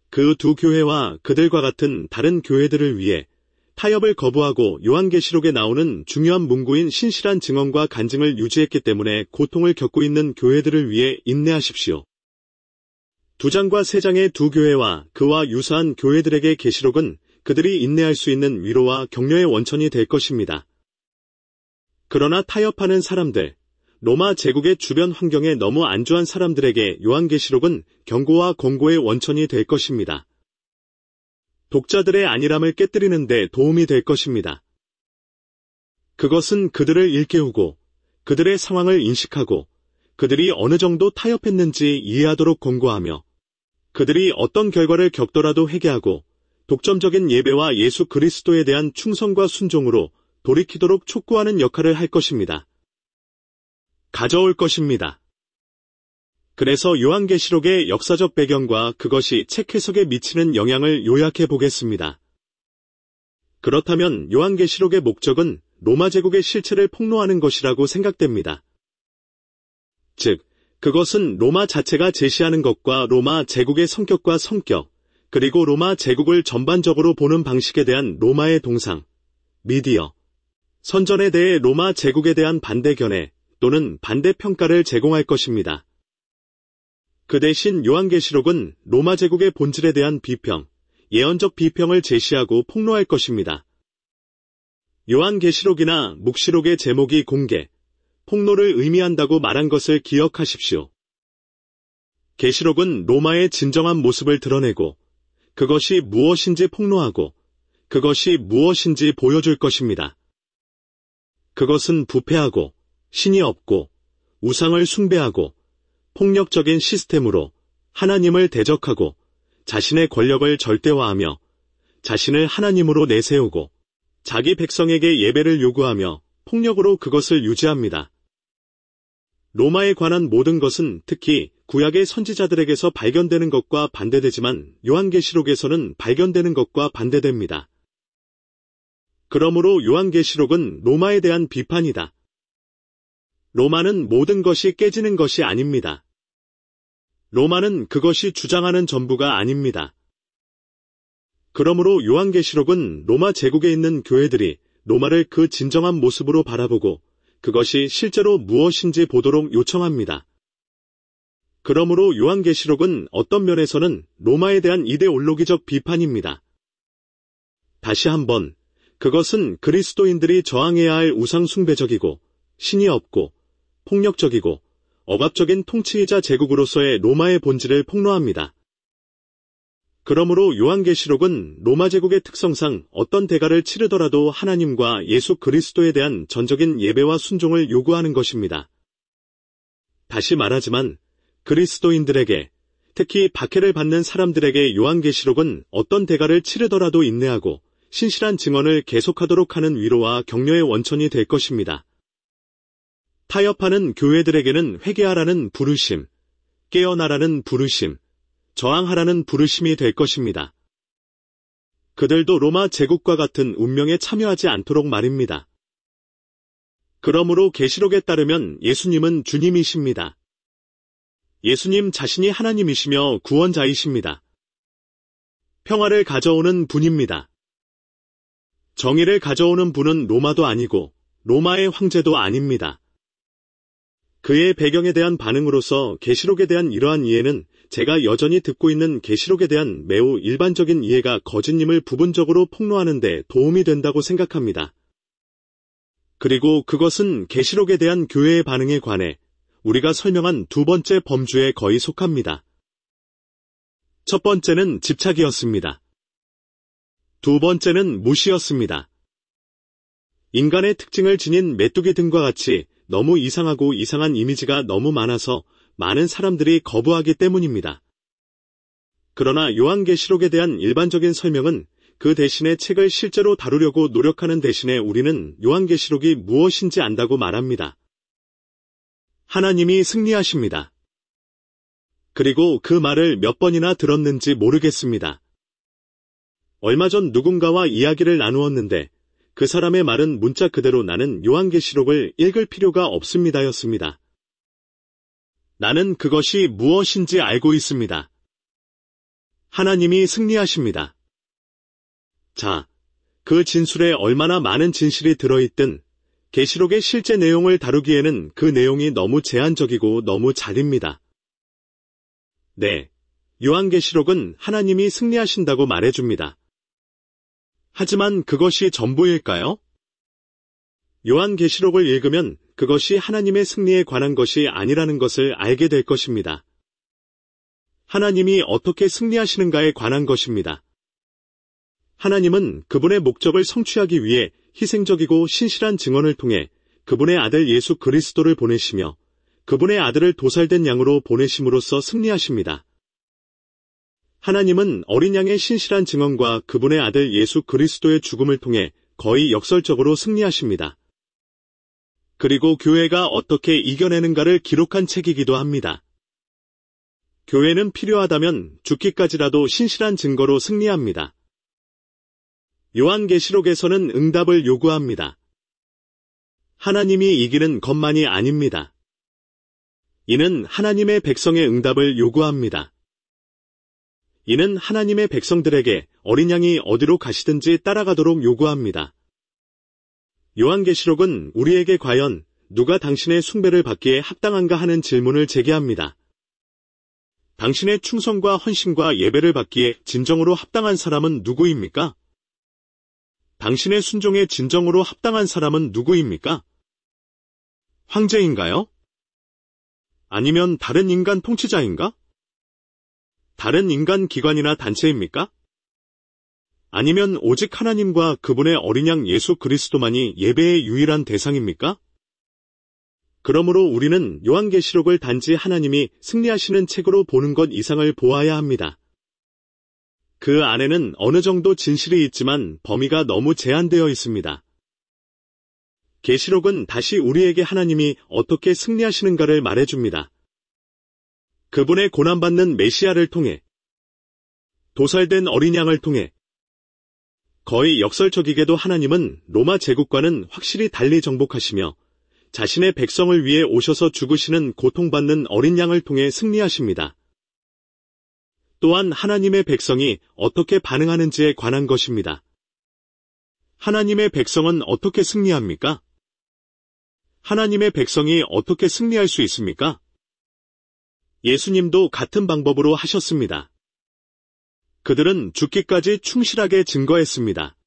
A: 그 두 교회와 그들과 같은 다른 교회들을 위해 타협을 거부하고 요한계시록에 나오는 중요한 문구인 신실한 증언과 간증을 유지했기 때문에 고통을 겪고 있는 교회들을 위해 인내하십시오. 두 장과 세 장의 두 교회와 그와 유사한 교회들에게 계시록은 그들이 인내할 수 있는 위로와 격려의 원천이 될 것입니다. 그러나 타협하는 사람들, 로마 제국의 주변 환경에 너무 안주한 사람들에게 요한계시록은 경고와 권고의 원천이 될 것입니다. 독자들의 안일함을 깨뜨리는 데 도움이 될 것입니다. 그것은 그들을 일깨우고 그들의 상황을 인식하고 그들이 어느 정도 타협했는지 이해하도록 권고하며 그들이 어떤 결과를 겪더라도 회개하고 독점적인 예배와 예수 그리스도에 대한 충성과 순종으로 돌이키도록 촉구하는 역할을 할 것입니다. 가져올 것입니다. 그래서 요한계시록의 역사적 배경과 그것이 책 해석에 미치는 영향을 요약해 보겠습니다. 그렇다면 요한계시록의 목적은 로마 제국의 실체를 폭로하는 것이라고 생각됩니다. 즉, 그것은 로마 자체가 제시하는 것과 로마 제국의 성격과 성격, 그리고 로마 제국을 전반적으로 보는 방식에 대한 로마의 동상, 미디어, 선전에 대해 로마 제국에 대한 반대 견해 또는 반대 평가를 제공할 것입니다. 그 대신 요한계시록은 로마 제국의 본질에 대한 비평, 예언적 비평을 제시하고 폭로할 것입니다. 요한계시록이나 묵시록의 제목이 공개, 폭로를 의미한다고 말한 것을 기억하십시오. 계시록은 로마의 진정한 모습을 드러내고 그것이 무엇인지 폭로하고 그것이 무엇인지 보여줄 것입니다. 그것은 부패하고 신이 없고 우상을 숭배하고 폭력적인 시스템으로 하나님을 대적하고 자신의 권력을 절대화하며 자신을 하나님으로 내세우고 자기 백성에게 예배를 요구하며 폭력으로 그것을 유지합니다. 로마에 관한 모든 것은 특히 구약의 선지자들에게서 발견되는 것과 반대되지만 요한계시록에서는 발견되는 것과 반대됩니다. 그러므로 요한계시록은 로마에 대한 비판이다. 로마는 모든 것이 깨지는 것이 아닙니다. 로마는 그것이 주장하는 전부가 아닙니다. 그러므로 요한계시록은 로마 제국에 있는 교회들이 로마를 그 진정한 모습으로 바라보고 그것이 실제로 무엇인지 보도록 요청합니다. 그러므로 요한계시록은 어떤 면에서는 로마에 대한 이데올로기적 비판입니다. 다시 한번, 그것은 그리스도인들이 저항해야 할 우상숭배적이고 신이 없고 폭력적이고 억압적인 통치이자 제국으로서의 로마의 본질을 폭로합니다. 그러므로 요한계시록은 로마 제국의 특성상 어떤 대가를 치르더라도 하나님과 예수 그리스도에 대한 전적인 예배와 순종을 요구하는 것입니다. 다시 말하지만 그리스도인들에게, 특히 박해를 받는 사람들에게 요한계시록은 어떤 대가를 치르더라도 인내하고 신실한 증언을 계속하도록 하는 위로와 격려의 원천이 될 것입니다. 타협하는 교회들에게는 회개하라는 부르심, 깨어나라는 부르심, 저항하라는 부르심이 될 것입니다. 그들도 로마 제국과 같은 운명에 참여하지 않도록 말입니다. 그러므로 계시록에 따르면 예수님은 주님이십니다. 예수님 자신이 하나님이시며 구원자이십니다. 평화를 가져오는 분입니다. 정의를 가져오는 분은 로마도 아니고 로마의 황제도 아닙니다. 그의 배경에 대한 반응으로서 계시록에 대한 이러한 이해는 제가 여전히 듣고 있는 계시록에 대한 매우 일반적인 이해가 거짓님을 부분적으로 폭로하는 데 도움이 된다고 생각합니다. 그리고 그것은 계시록에 대한 교회의 반응에 관해 우리가 설명한 두 번째 범주에 거의 속합니다. 첫 번째는 집착이었습니다. 두 번째는 무시였습니다. 인간의 특징을 지닌 메뚜기 등과 같이 너무 이상하고 이상한 이미지가 너무 많아서 많은 사람들이 거부하기 때문입니다. 그러나 요한계시록에 대한 일반적인 설명은 그 대신에 책을 실제로 다루려고 노력하는 대신에 우리는 요한계시록이 무엇인지 안다고 말합니다. 하나님이 승리하십니다. 그리고 그 말을 몇 번이나 들었는지 모르겠습니다. 얼마 전 누군가와 이야기를 나누었는데 그 사람의 말은 문자 그대로 나는 요한계시록을 읽을 필요가 없습니다였습니다. 나는 그것이 무엇인지 알고 있습니다. 하나님이 승리하십니다. 자, 그 진술에 얼마나 많은 진실이 들어있든 계시록의 실제 내용을 다루기에는 그 내용이 너무 제한적이고 너무 잘입니다. 네, 요한계시록은 하나님이 승리하신다고 말해줍니다. 하지만 그것이 전부일까요? 요한계시록을 읽으면 그것이 하나님의 승리에 관한 것이 아니라는 것을 알게 될 것입니다. 하나님이 어떻게 승리하시는가에 관한 것입니다. 하나님은 그분의 목적을 성취하기 위해 희생적이고 신실한 증언을 통해 그분의 아들 예수 그리스도를 보내시며 그분의 아들을 도살된 양으로 보내심으로써 승리하십니다. 하나님은 어린 양의 신실한 증언과 그분의 아들 예수 그리스도의 죽음을 통해 거의 역설적으로 승리하십니다. 그리고 교회가 어떻게 이겨내는가를 기록한 책이기도 합니다. 교회는 필요하다면 죽기까지라도 신실한 증거로 승리합니다. 요한계시록에서는 응답을 요구합니다. 하나님이 이기는 것만이 아닙니다. 이는 하나님의 백성의 응답을 요구합니다. 이는 하나님의 백성들에게 어린 양이 어디로 가시든지 따라가도록 요구합니다. 요한계시록은 우리에게 과연 누가 당신의 숭배를 받기에 합당한가 하는 질문을 제기합니다. 당신의 충성과 헌신과 예배를 받기에 진정으로 합당한 사람은 누구입니까? 당신의 순종에 진정으로 합당한 사람은 누구입니까? 황제인가요? 아니면 다른 인간 통치자인가? 다른 인간 기관이나 단체입니까? 아니면 오직 하나님과 그분의 어린 양 예수 그리스도만이 예배의 유일한 대상입니까? 그러므로 우리는 요한계시록을 단지 하나님이 승리하시는 책으로 보는 것 이상을 보아야 합니다. 그 안에는 어느 정도 진실이 있지만 범위가 너무 제한되어 있습니다. 계시록은 다시 우리에게 하나님이 어떻게 승리하시는가를 말해줍니다. 그분의 고난받는 메시아를 통해, 도살된 어린 양을 통해, 거의 역설적이게도 하나님은 로마 제국과는 확실히 달리 정복하시며 자신의 백성을 위해 오셔서 죽으시는 고통받는 어린 양을 통해 승리하십니다. 또한 하나님의 백성이 어떻게 반응하는지에 관한 것입니다. 하나님의 백성은 어떻게 승리합니까? 하나님의 백성이 어떻게 승리할 수 있습니까? 예수님도 같은 방법으로 하셨습니다. 그들은 죽기까지 충실하게 증거했습니다.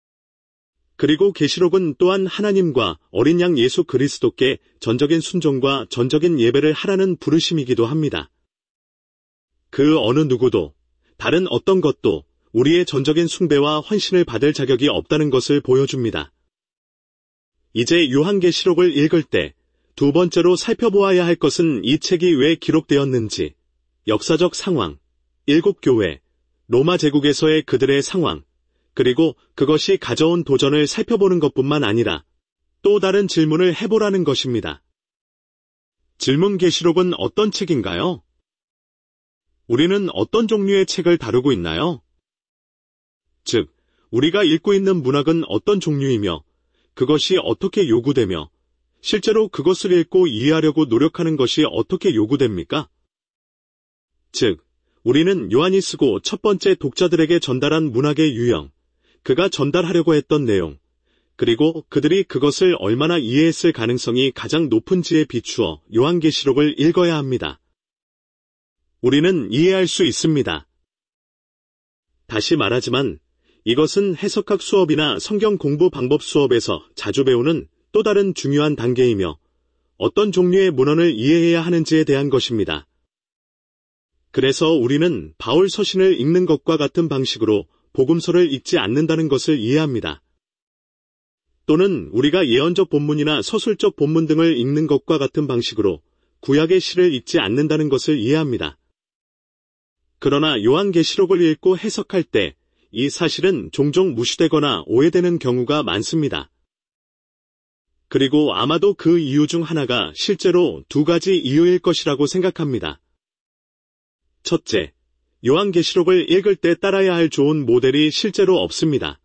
A: 그리고 계시록은 또한 하나님과 어린 양 예수 그리스도께 전적인 순종과 전적인 예배를 하라는 부르심이기도 합니다. 그 어느 누구도, 다른 어떤 것도 우리의 전적인 숭배와 헌신을 받을 자격이 없다는 것을 보여줍니다. 이제 요한계시록을 읽을 때 두 번째로 살펴보아야 할 것은 이 책이 왜 기록되었는지, 역사적 상황, 일곱 교회, 로마 제국에서의 그들의 상황, 그리고 그것이 가져온 도전을 살펴보는 것뿐만 아니라 또 다른 질문을 해보라는 것입니다. 질문 계시록은 어떤 책인가요? 우리는 어떤 종류의 책을 다루고 있나요? 즉, 우리가 읽고 있는 문학은 어떤 종류이며 그것이 어떻게 요구되며 실제로 그것을 읽고 이해하려고 노력하는 것이 어떻게 요구됩니까? 즉, 우리는 요한이 쓰고 첫 번째 독자들에게 전달한 문학의 유형, 그가 전달하려고 했던 내용, 그리고 그들이 그것을 얼마나 이해했을 가능성이 가장 높은지에 비추어 요한계시록을 읽어야 합니다. 우리는 이해할 수 있습니다. 다시 말하지만 이것은 해석학 수업이나 성경 공부 방법 수업에서 자주 배우는 또 다른 중요한 단계이며 어떤 종류의 문헌을 이해해야 하는지에 대한 것입니다. 그래서 우리는 바울 서신을 읽는 것과 같은 방식으로 복음서를 읽지 않는다는 것을 이해합니다. 또는 우리가 예언적 본문이나 서술적 본문 등을 읽는 것과 같은 방식으로 구약의 시를 읽지 않는다는 것을 이해합니다. 그러나 요한계시록을 읽고 해석할 때 이 사실은 종종 무시되거나 오해되는 경우가 많습니다. 그리고 아마도 그 이유 중 하나가 실제로 두 가지 이유일 것이라고 생각합니다. 첫째, 요한계시록을 읽을 때 따라야 할 좋은 모델이 실제로 없습니다.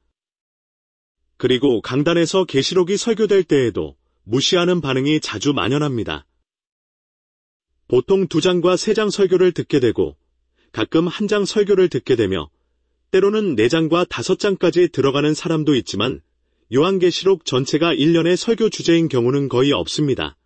A: 그리고 강단에서 계시록이 설교될 때에도 무시하는 반응이 자주 만연합니다. 보통 두 장과 세 장 설교를 듣게 되고 가끔 한 장 설교를 듣게 되며 때로는 네 장과 다섯 장까지 들어가는 사람도 있지만 요한계시록 전체가 일련의 설교 주제인 경우는 거의 없습니다.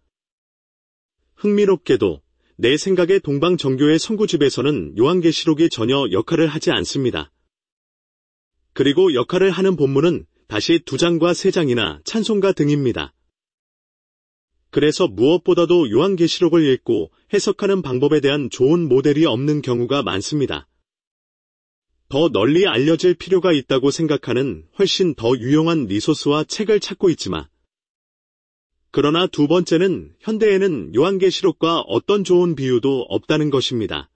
A: 흥미롭게도 내 생각의 동방정교회 선구집에서는 요한계시록이 전혀 역할을 하지 않습니다. 그리고 역할을 하는 본문은 다시 두 장과 세 장이나 찬송가 등입니다. 그래서 무엇보다도 요한계시록을 읽고 해석하는 방법에 대한 좋은 모델이 없는 경우가 많습니다. 더 널리 알려질 필요가 있다고 생각하는 훨씬 더 유용한 리소스와 책을 찾고 있지만, 그러나 두 번째는 현대에는 요한계시록과 어떤 좋은 비유도 없다는 것입니다.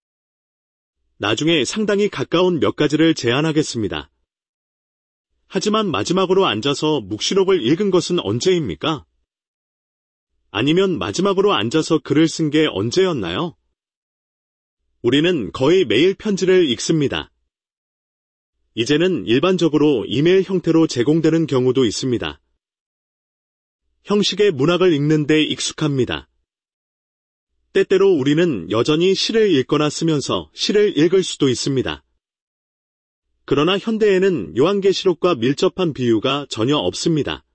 A: 나중에 상당히 가까운 몇 가지를 제안하겠습니다. 하지만 마지막으로 앉아서 묵시록을 읽은 것은 언제입니까? 아니면 마지막으로 앉아서 글을 쓴 게 언제였나요? 우리는 거의 매일 편지를 읽습니다. 이제는 일반적으로 이메일 형태로 제공되는 경우도 있습니다. 형식의 문학을 읽는 데 익숙합니다. 때때로 우리는 여전히 시를 읽거나 쓰면서 시를 읽을 수도 있습니다. 그러나 현대에는 요한계시록과 밀접한 비유가 전혀 없습니다.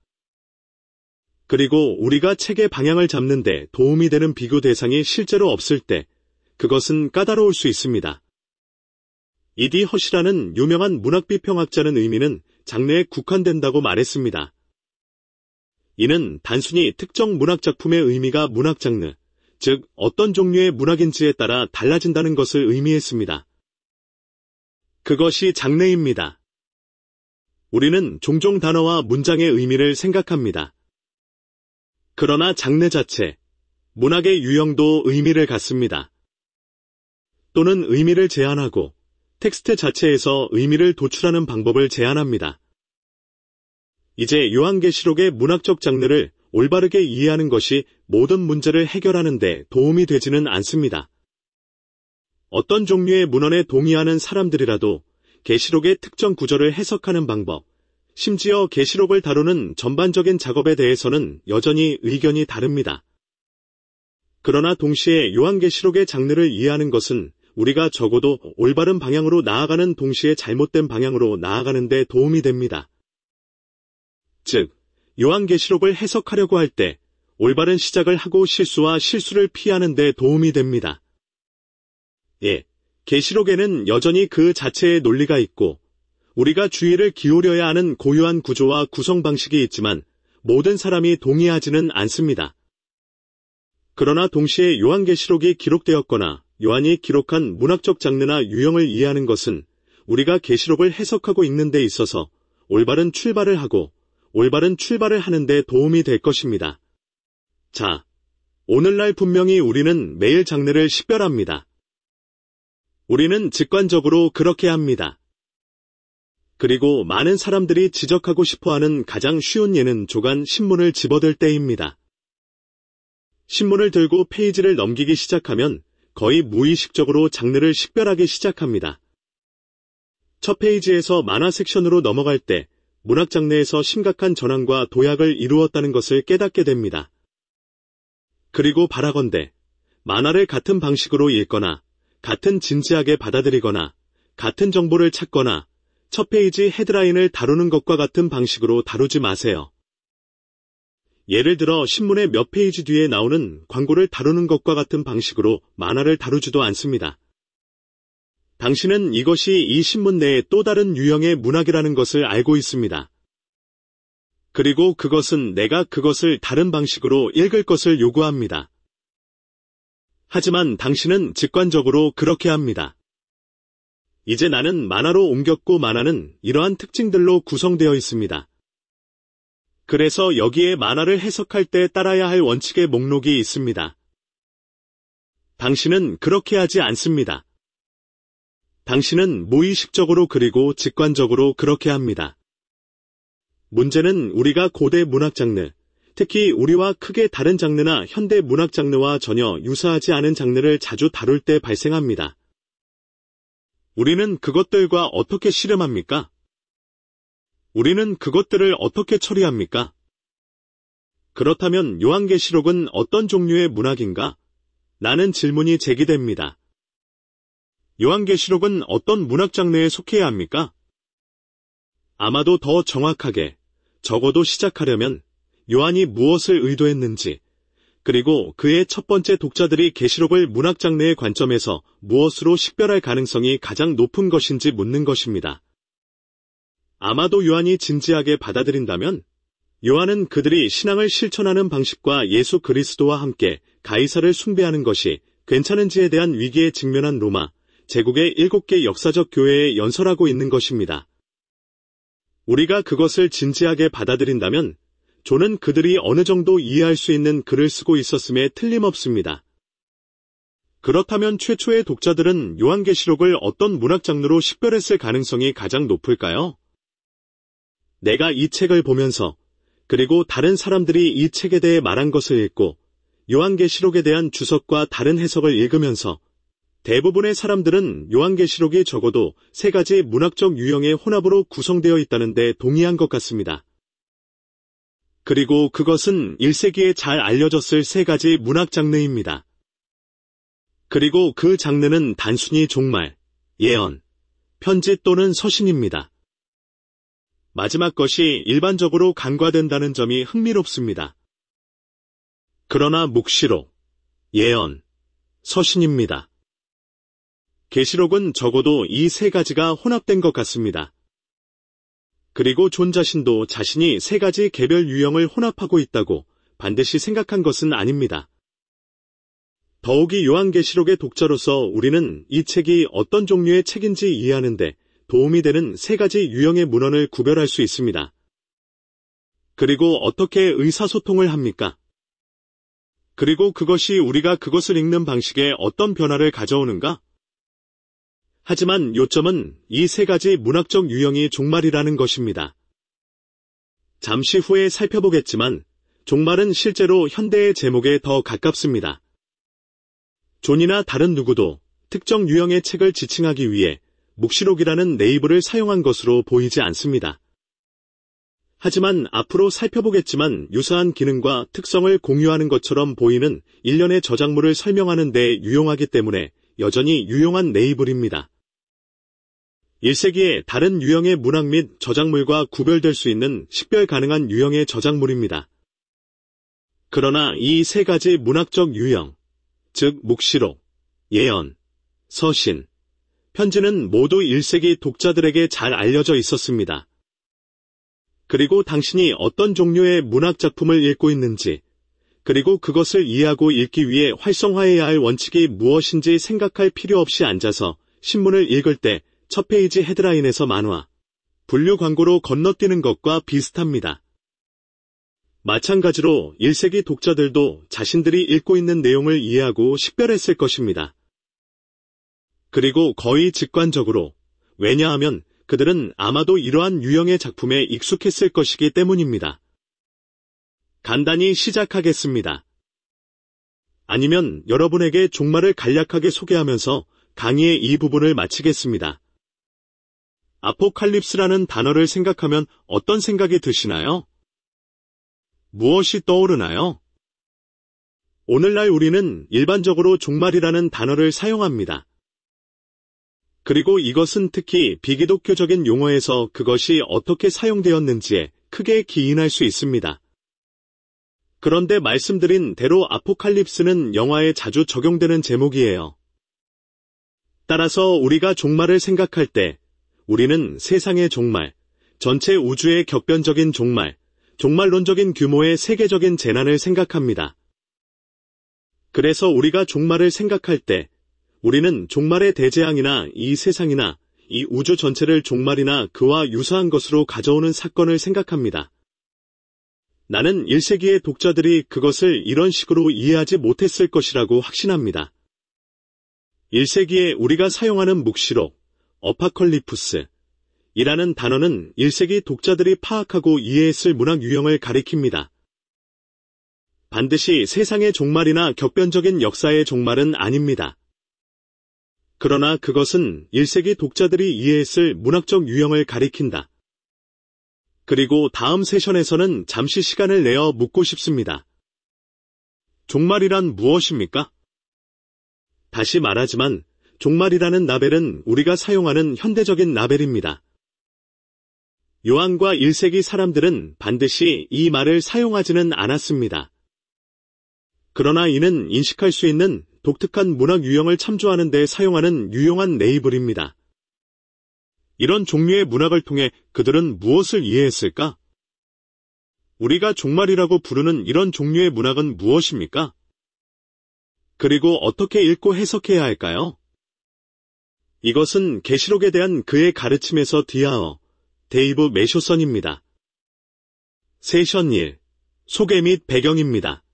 A: 그리고 우리가 책의 방향을 잡는 데 도움이 되는 비교 대상이 실제로 없을 때 그것은 까다로울 수 있습니다. 이디 허시라는 유명한 문학비평학자는 의미는 장르에 국한된다고 말했습니다. 이는 단순히 특정 문학작품의 의미가 문학장르, 즉 어떤 종류의 문학인지에 따라 달라진다는 것을 의미했습니다. 그것이 장르입니다. 우리는 종종 단어와 문장의 의미를 생각합니다. 그러나 장르 자체, 문학의 유형도 의미를 갖습니다. 또는 의미를 제한하고 텍스트 자체에서 의미를 도출하는 방법을 제한합니다. 이제 요한계시록의 문학적 장르를 올바르게 이해하는 것이 모든 문제를 해결하는 데 도움이 되지는 않습니다. 어떤 종류의 문헌에 동의하는 사람들이라도 계시록의 특정 구절을 해석하는 방법, 심지어 계시록을 다루는 전반적인 작업에 대해서는 여전히 의견이 다릅니다. 그러나 동시에 요한계시록의 장르를 이해하는 것은 우리가 적어도 올바른 방향으로 나아가는 동시에 잘못된 방향으로 나아가는 데 도움이 됩니다. 즉, 요한계시록을 해석하려고 할 때 올바른 시작을 하고 실수와 실수를 피하는 데 도움이 됩니다. 예, 계시록에는 여전히 그 자체의 논리가 있고 우리가 주의를 기울여야 하는 고유한 구조와 구성 방식이 있지만 모든 사람이 동의하지는 않습니다. 그러나 동시에 요한계시록이 기록되었거나 요한이 기록한 문학적 장르나 유형을 이해하는 것은 우리가 계시록을 해석하고 읽는 데 있어서 올바른 출발을 하고 올바른 출발을 하는 데 도움이 될 것입니다. 자, 오늘날 분명히 우리는 매일 장르를 식별합니다. 우리는 직관적으로 그렇게 합니다. 그리고 많은 사람들이 지적하고 싶어하는 가장 쉬운 예는 조간 신문을 집어들 때입니다. 신문을 들고 페이지를 넘기기 시작하면 거의 무의식적으로 장르를 식별하기 시작합니다. 첫 페이지에서 만화 섹션으로 넘어갈 때 문학 장르에서 심각한 전환과 도약을 이루었다는 것을 깨닫게 됩니다. 그리고 바라건대 만화를 같은 방식으로 읽거나 같은 진지하게 받아들이거나 같은 정보를 찾거나 첫 페이지 헤드라인을 다루는 것과 같은 방식으로 다루지 마세요. 예를 들어 신문의 몇 페이지 뒤에 나오는 광고를 다루는 것과 같은 방식으로 만화를 다루지도 않습니다. 당신은 이것이 이 신문 내의 또 다른 유형의 문학이라는 것을 알고 있습니다. 그리고 그것은 내가 그것을 다른 방식으로 읽을 것을 요구합니다. 하지만 당신은 직관적으로 그렇게 합니다. 이제 나는 만화로 옮겼고 만화는 이러한 특징들로 구성되어 있습니다. 그래서 여기에 만화를 해석할 때 따라야 할 원칙의 목록이 있습니다. 당신은 그렇게 하지 않습니다. 당신은 무의식적으로 그리고 직관적으로 그렇게 합니다. 문제는 우리가 고대 문학 장르, 특히 우리와 크게 다른 장르나 현대 문학 장르와 전혀 유사하지 않은 장르를 자주 다룰 때 발생합니다. 우리는 그것들과 어떻게 씨름합니까? 우리는 그것들을 어떻게 처리합니까? 그렇다면 요한계시록은 어떤 종류의 문학인가? 라는 질문이 제기됩니다. 요한계시록은 어떤 문학 장르에 속해야 합니까? 아마도 더 정확하게, 적어도 시작하려면 요한이 무엇을 의도했는지, 그리고 그의 첫 번째 독자들이 계시록을 문학 장르의 관점에서 무엇으로 식별할 가능성이 가장 높은 것인지 묻는 것입니다. 아마도 요한이 진지하게 받아들인다면, 요한은 그들이 신앙을 실천하는 방식과 예수 그리스도와 함께 가이사를 숭배하는 것이 괜찮은지에 대한 위기에 직면한 로마, 제국의 일곱 개 역사적 교회에 연설하고 있는 것입니다. 우리가 그것을 진지하게 받아들인다면 존은 그들이 어느 정도 이해할 수 있는 글을 쓰고 있었음에 틀림없습니다. 그렇다면 최초의 독자들은 요한계시록을 어떤 문학 장르로 식별했을 가능성이 가장 높을까요? 내가 이 책을 보면서 그리고 다른 사람들이 이 책에 대해 말한 것을 읽고 요한계시록에 대한 주석과 다른 해석을 읽으면서 대부분의 사람들은 요한계시록이 적어도 세 가지 문학적 유형의 혼합으로 구성되어 있다는 데 동의한 것 같습니다. 그리고 그것은 일 세기에 잘 알려졌을 세 가지 문학 장르입니다. 그리고 그 장르는 단순히 종말, 예언, 편지 또는 서신입니다. 마지막 것이 일반적으로 간과된다는 점이 흥미롭습니다. 그러나 묵시록, 예언, 서신입니다. 계시록은 적어도 이 세 가지가 혼합된 것 같습니다. 그리고 존 자신도 자신이 세 가지 개별 유형을 혼합하고 있다고 반드시 생각한 것은 아닙니다. 더욱이 요한계시록의 독자로서 우리는 이 책이 어떤 종류의 책인지 이해하는데 도움이 되는 세 가지 유형의 문헌을 구별할 수 있습니다. 그리고 어떻게 의사소통을 합니까? 그리고 그것이 우리가 그것을 읽는 방식에 어떤 변화를 가져오는가? 하지만 요점은 이 세 가지 문학적 유형이 종말이라는 것입니다. 잠시 후에 살펴보겠지만 종말은 실제로 현대의 제목에 더 가깝습니다. 존이나 다른 누구도 특정 유형의 책을 지칭하기 위해 묵시록이라는 네이버를 사용한 것으로 보이지 않습니다. 하지만 앞으로 살펴보겠지만 유사한 기능과 특성을 공유하는 것처럼 보이는 일련의 저작물을 설명하는 데 유용하기 때문에 여전히 유용한 네이블입니다. 일 세기에 다른 유형의 문학 및 저작물과 구별될 수 있는 식별 가능한 유형의 저작물입니다. 그러나 이 세 가지 문학적 유형, 즉 묵시록, 예언, 서신, 편지는 모두 일 세기 독자들에게 잘 알려져 있었습니다. 그리고 당신이 어떤 종류의 문학 작품을 읽고 있는지, 그리고 그것을 이해하고 읽기 위해 활성화해야 할 원칙이 무엇인지 생각할 필요 없이 앉아서 신문을 읽을 때 첫 페이지 헤드라인에서 만화, 분류 광고로 건너뛰는 것과 비슷합니다. 마찬가지로 일 세기 독자들도 자신들이 읽고 있는 내용을 이해하고 식별했을 것입니다. 그리고 거의 직관적으로, 왜냐하면 그들은 아마도 이러한 유형의 작품에 익숙했을 것이기 때문입니다. 간단히 시작하겠습니다. 아니면 여러분에게 종말을 간략하게 소개하면서 강의의 이 부분을 마치겠습니다. 아포칼립스라는 단어를 생각하면 어떤 생각이 드시나요? 무엇이 떠오르나요? 오늘날 우리는 일반적으로 종말이라는 단어를 사용합니다. 그리고 이것은 특히 비기독교적인 용어에서 그것이 어떻게 사용되었는지에 크게 기인할 수 있습니다. 그런데 말씀드린 대로 아포칼립스는 영화에 자주 적용되는 제목이에요. 따라서 우리가 종말을 생각할 때 우리는 세상의 종말, 전체 우주의 격변적인 종말, 종말론적인 규모의 세계적인 재난을 생각합니다. 그래서 우리가 종말을 생각할 때 우리는 종말의 대재앙이나 이 세상이나 이 우주 전체를 종말이나 그와 유사한 것으로 가져오는 사건을 생각합니다. 나는 일 세기의 독자들이 그것을 이런 식으로 이해하지 못했을 것이라고 확신합니다. 일 세기에 우리가 사용하는 묵시록, 어파컬리푸스 이라는 단어는 일 세기 독자들이 파악하고 이해했을 문학 유형을 가리킵니다. 반드시 세상의 종말이나 격변적인 역사의 종말은 아닙니다. 그러나 그것은 일 세기 독자들이 이해했을 문학적 유형을 가리킨다. 그리고 다음 세션에서는 잠시 시간을 내어 묻고 싶습니다. 종말이란 무엇입니까? 다시 말하지만 종말이라는 라벨은 우리가 사용하는 현대적인 라벨입니다. 요한과 일 세기 사람들은 반드시 이 말을 사용하지는 않았습니다. 그러나 이는 인식할 수 있는 독특한 문학 유형을 참조하는 데 사용하는 유용한 레이블입니다. 이런 종류의 문학을 통해 그들은 무엇을 이해했을까? 우리가 종말이라고 부르는 이런 종류의 문학은 무엇입니까? 그리고 어떻게 읽고 해석해야 할까요? 이것은 계시록에 대한 그의 가르침에서 디아어, 데이브 매쇼선입니다. 세션 일. 소개 및 배경입니다.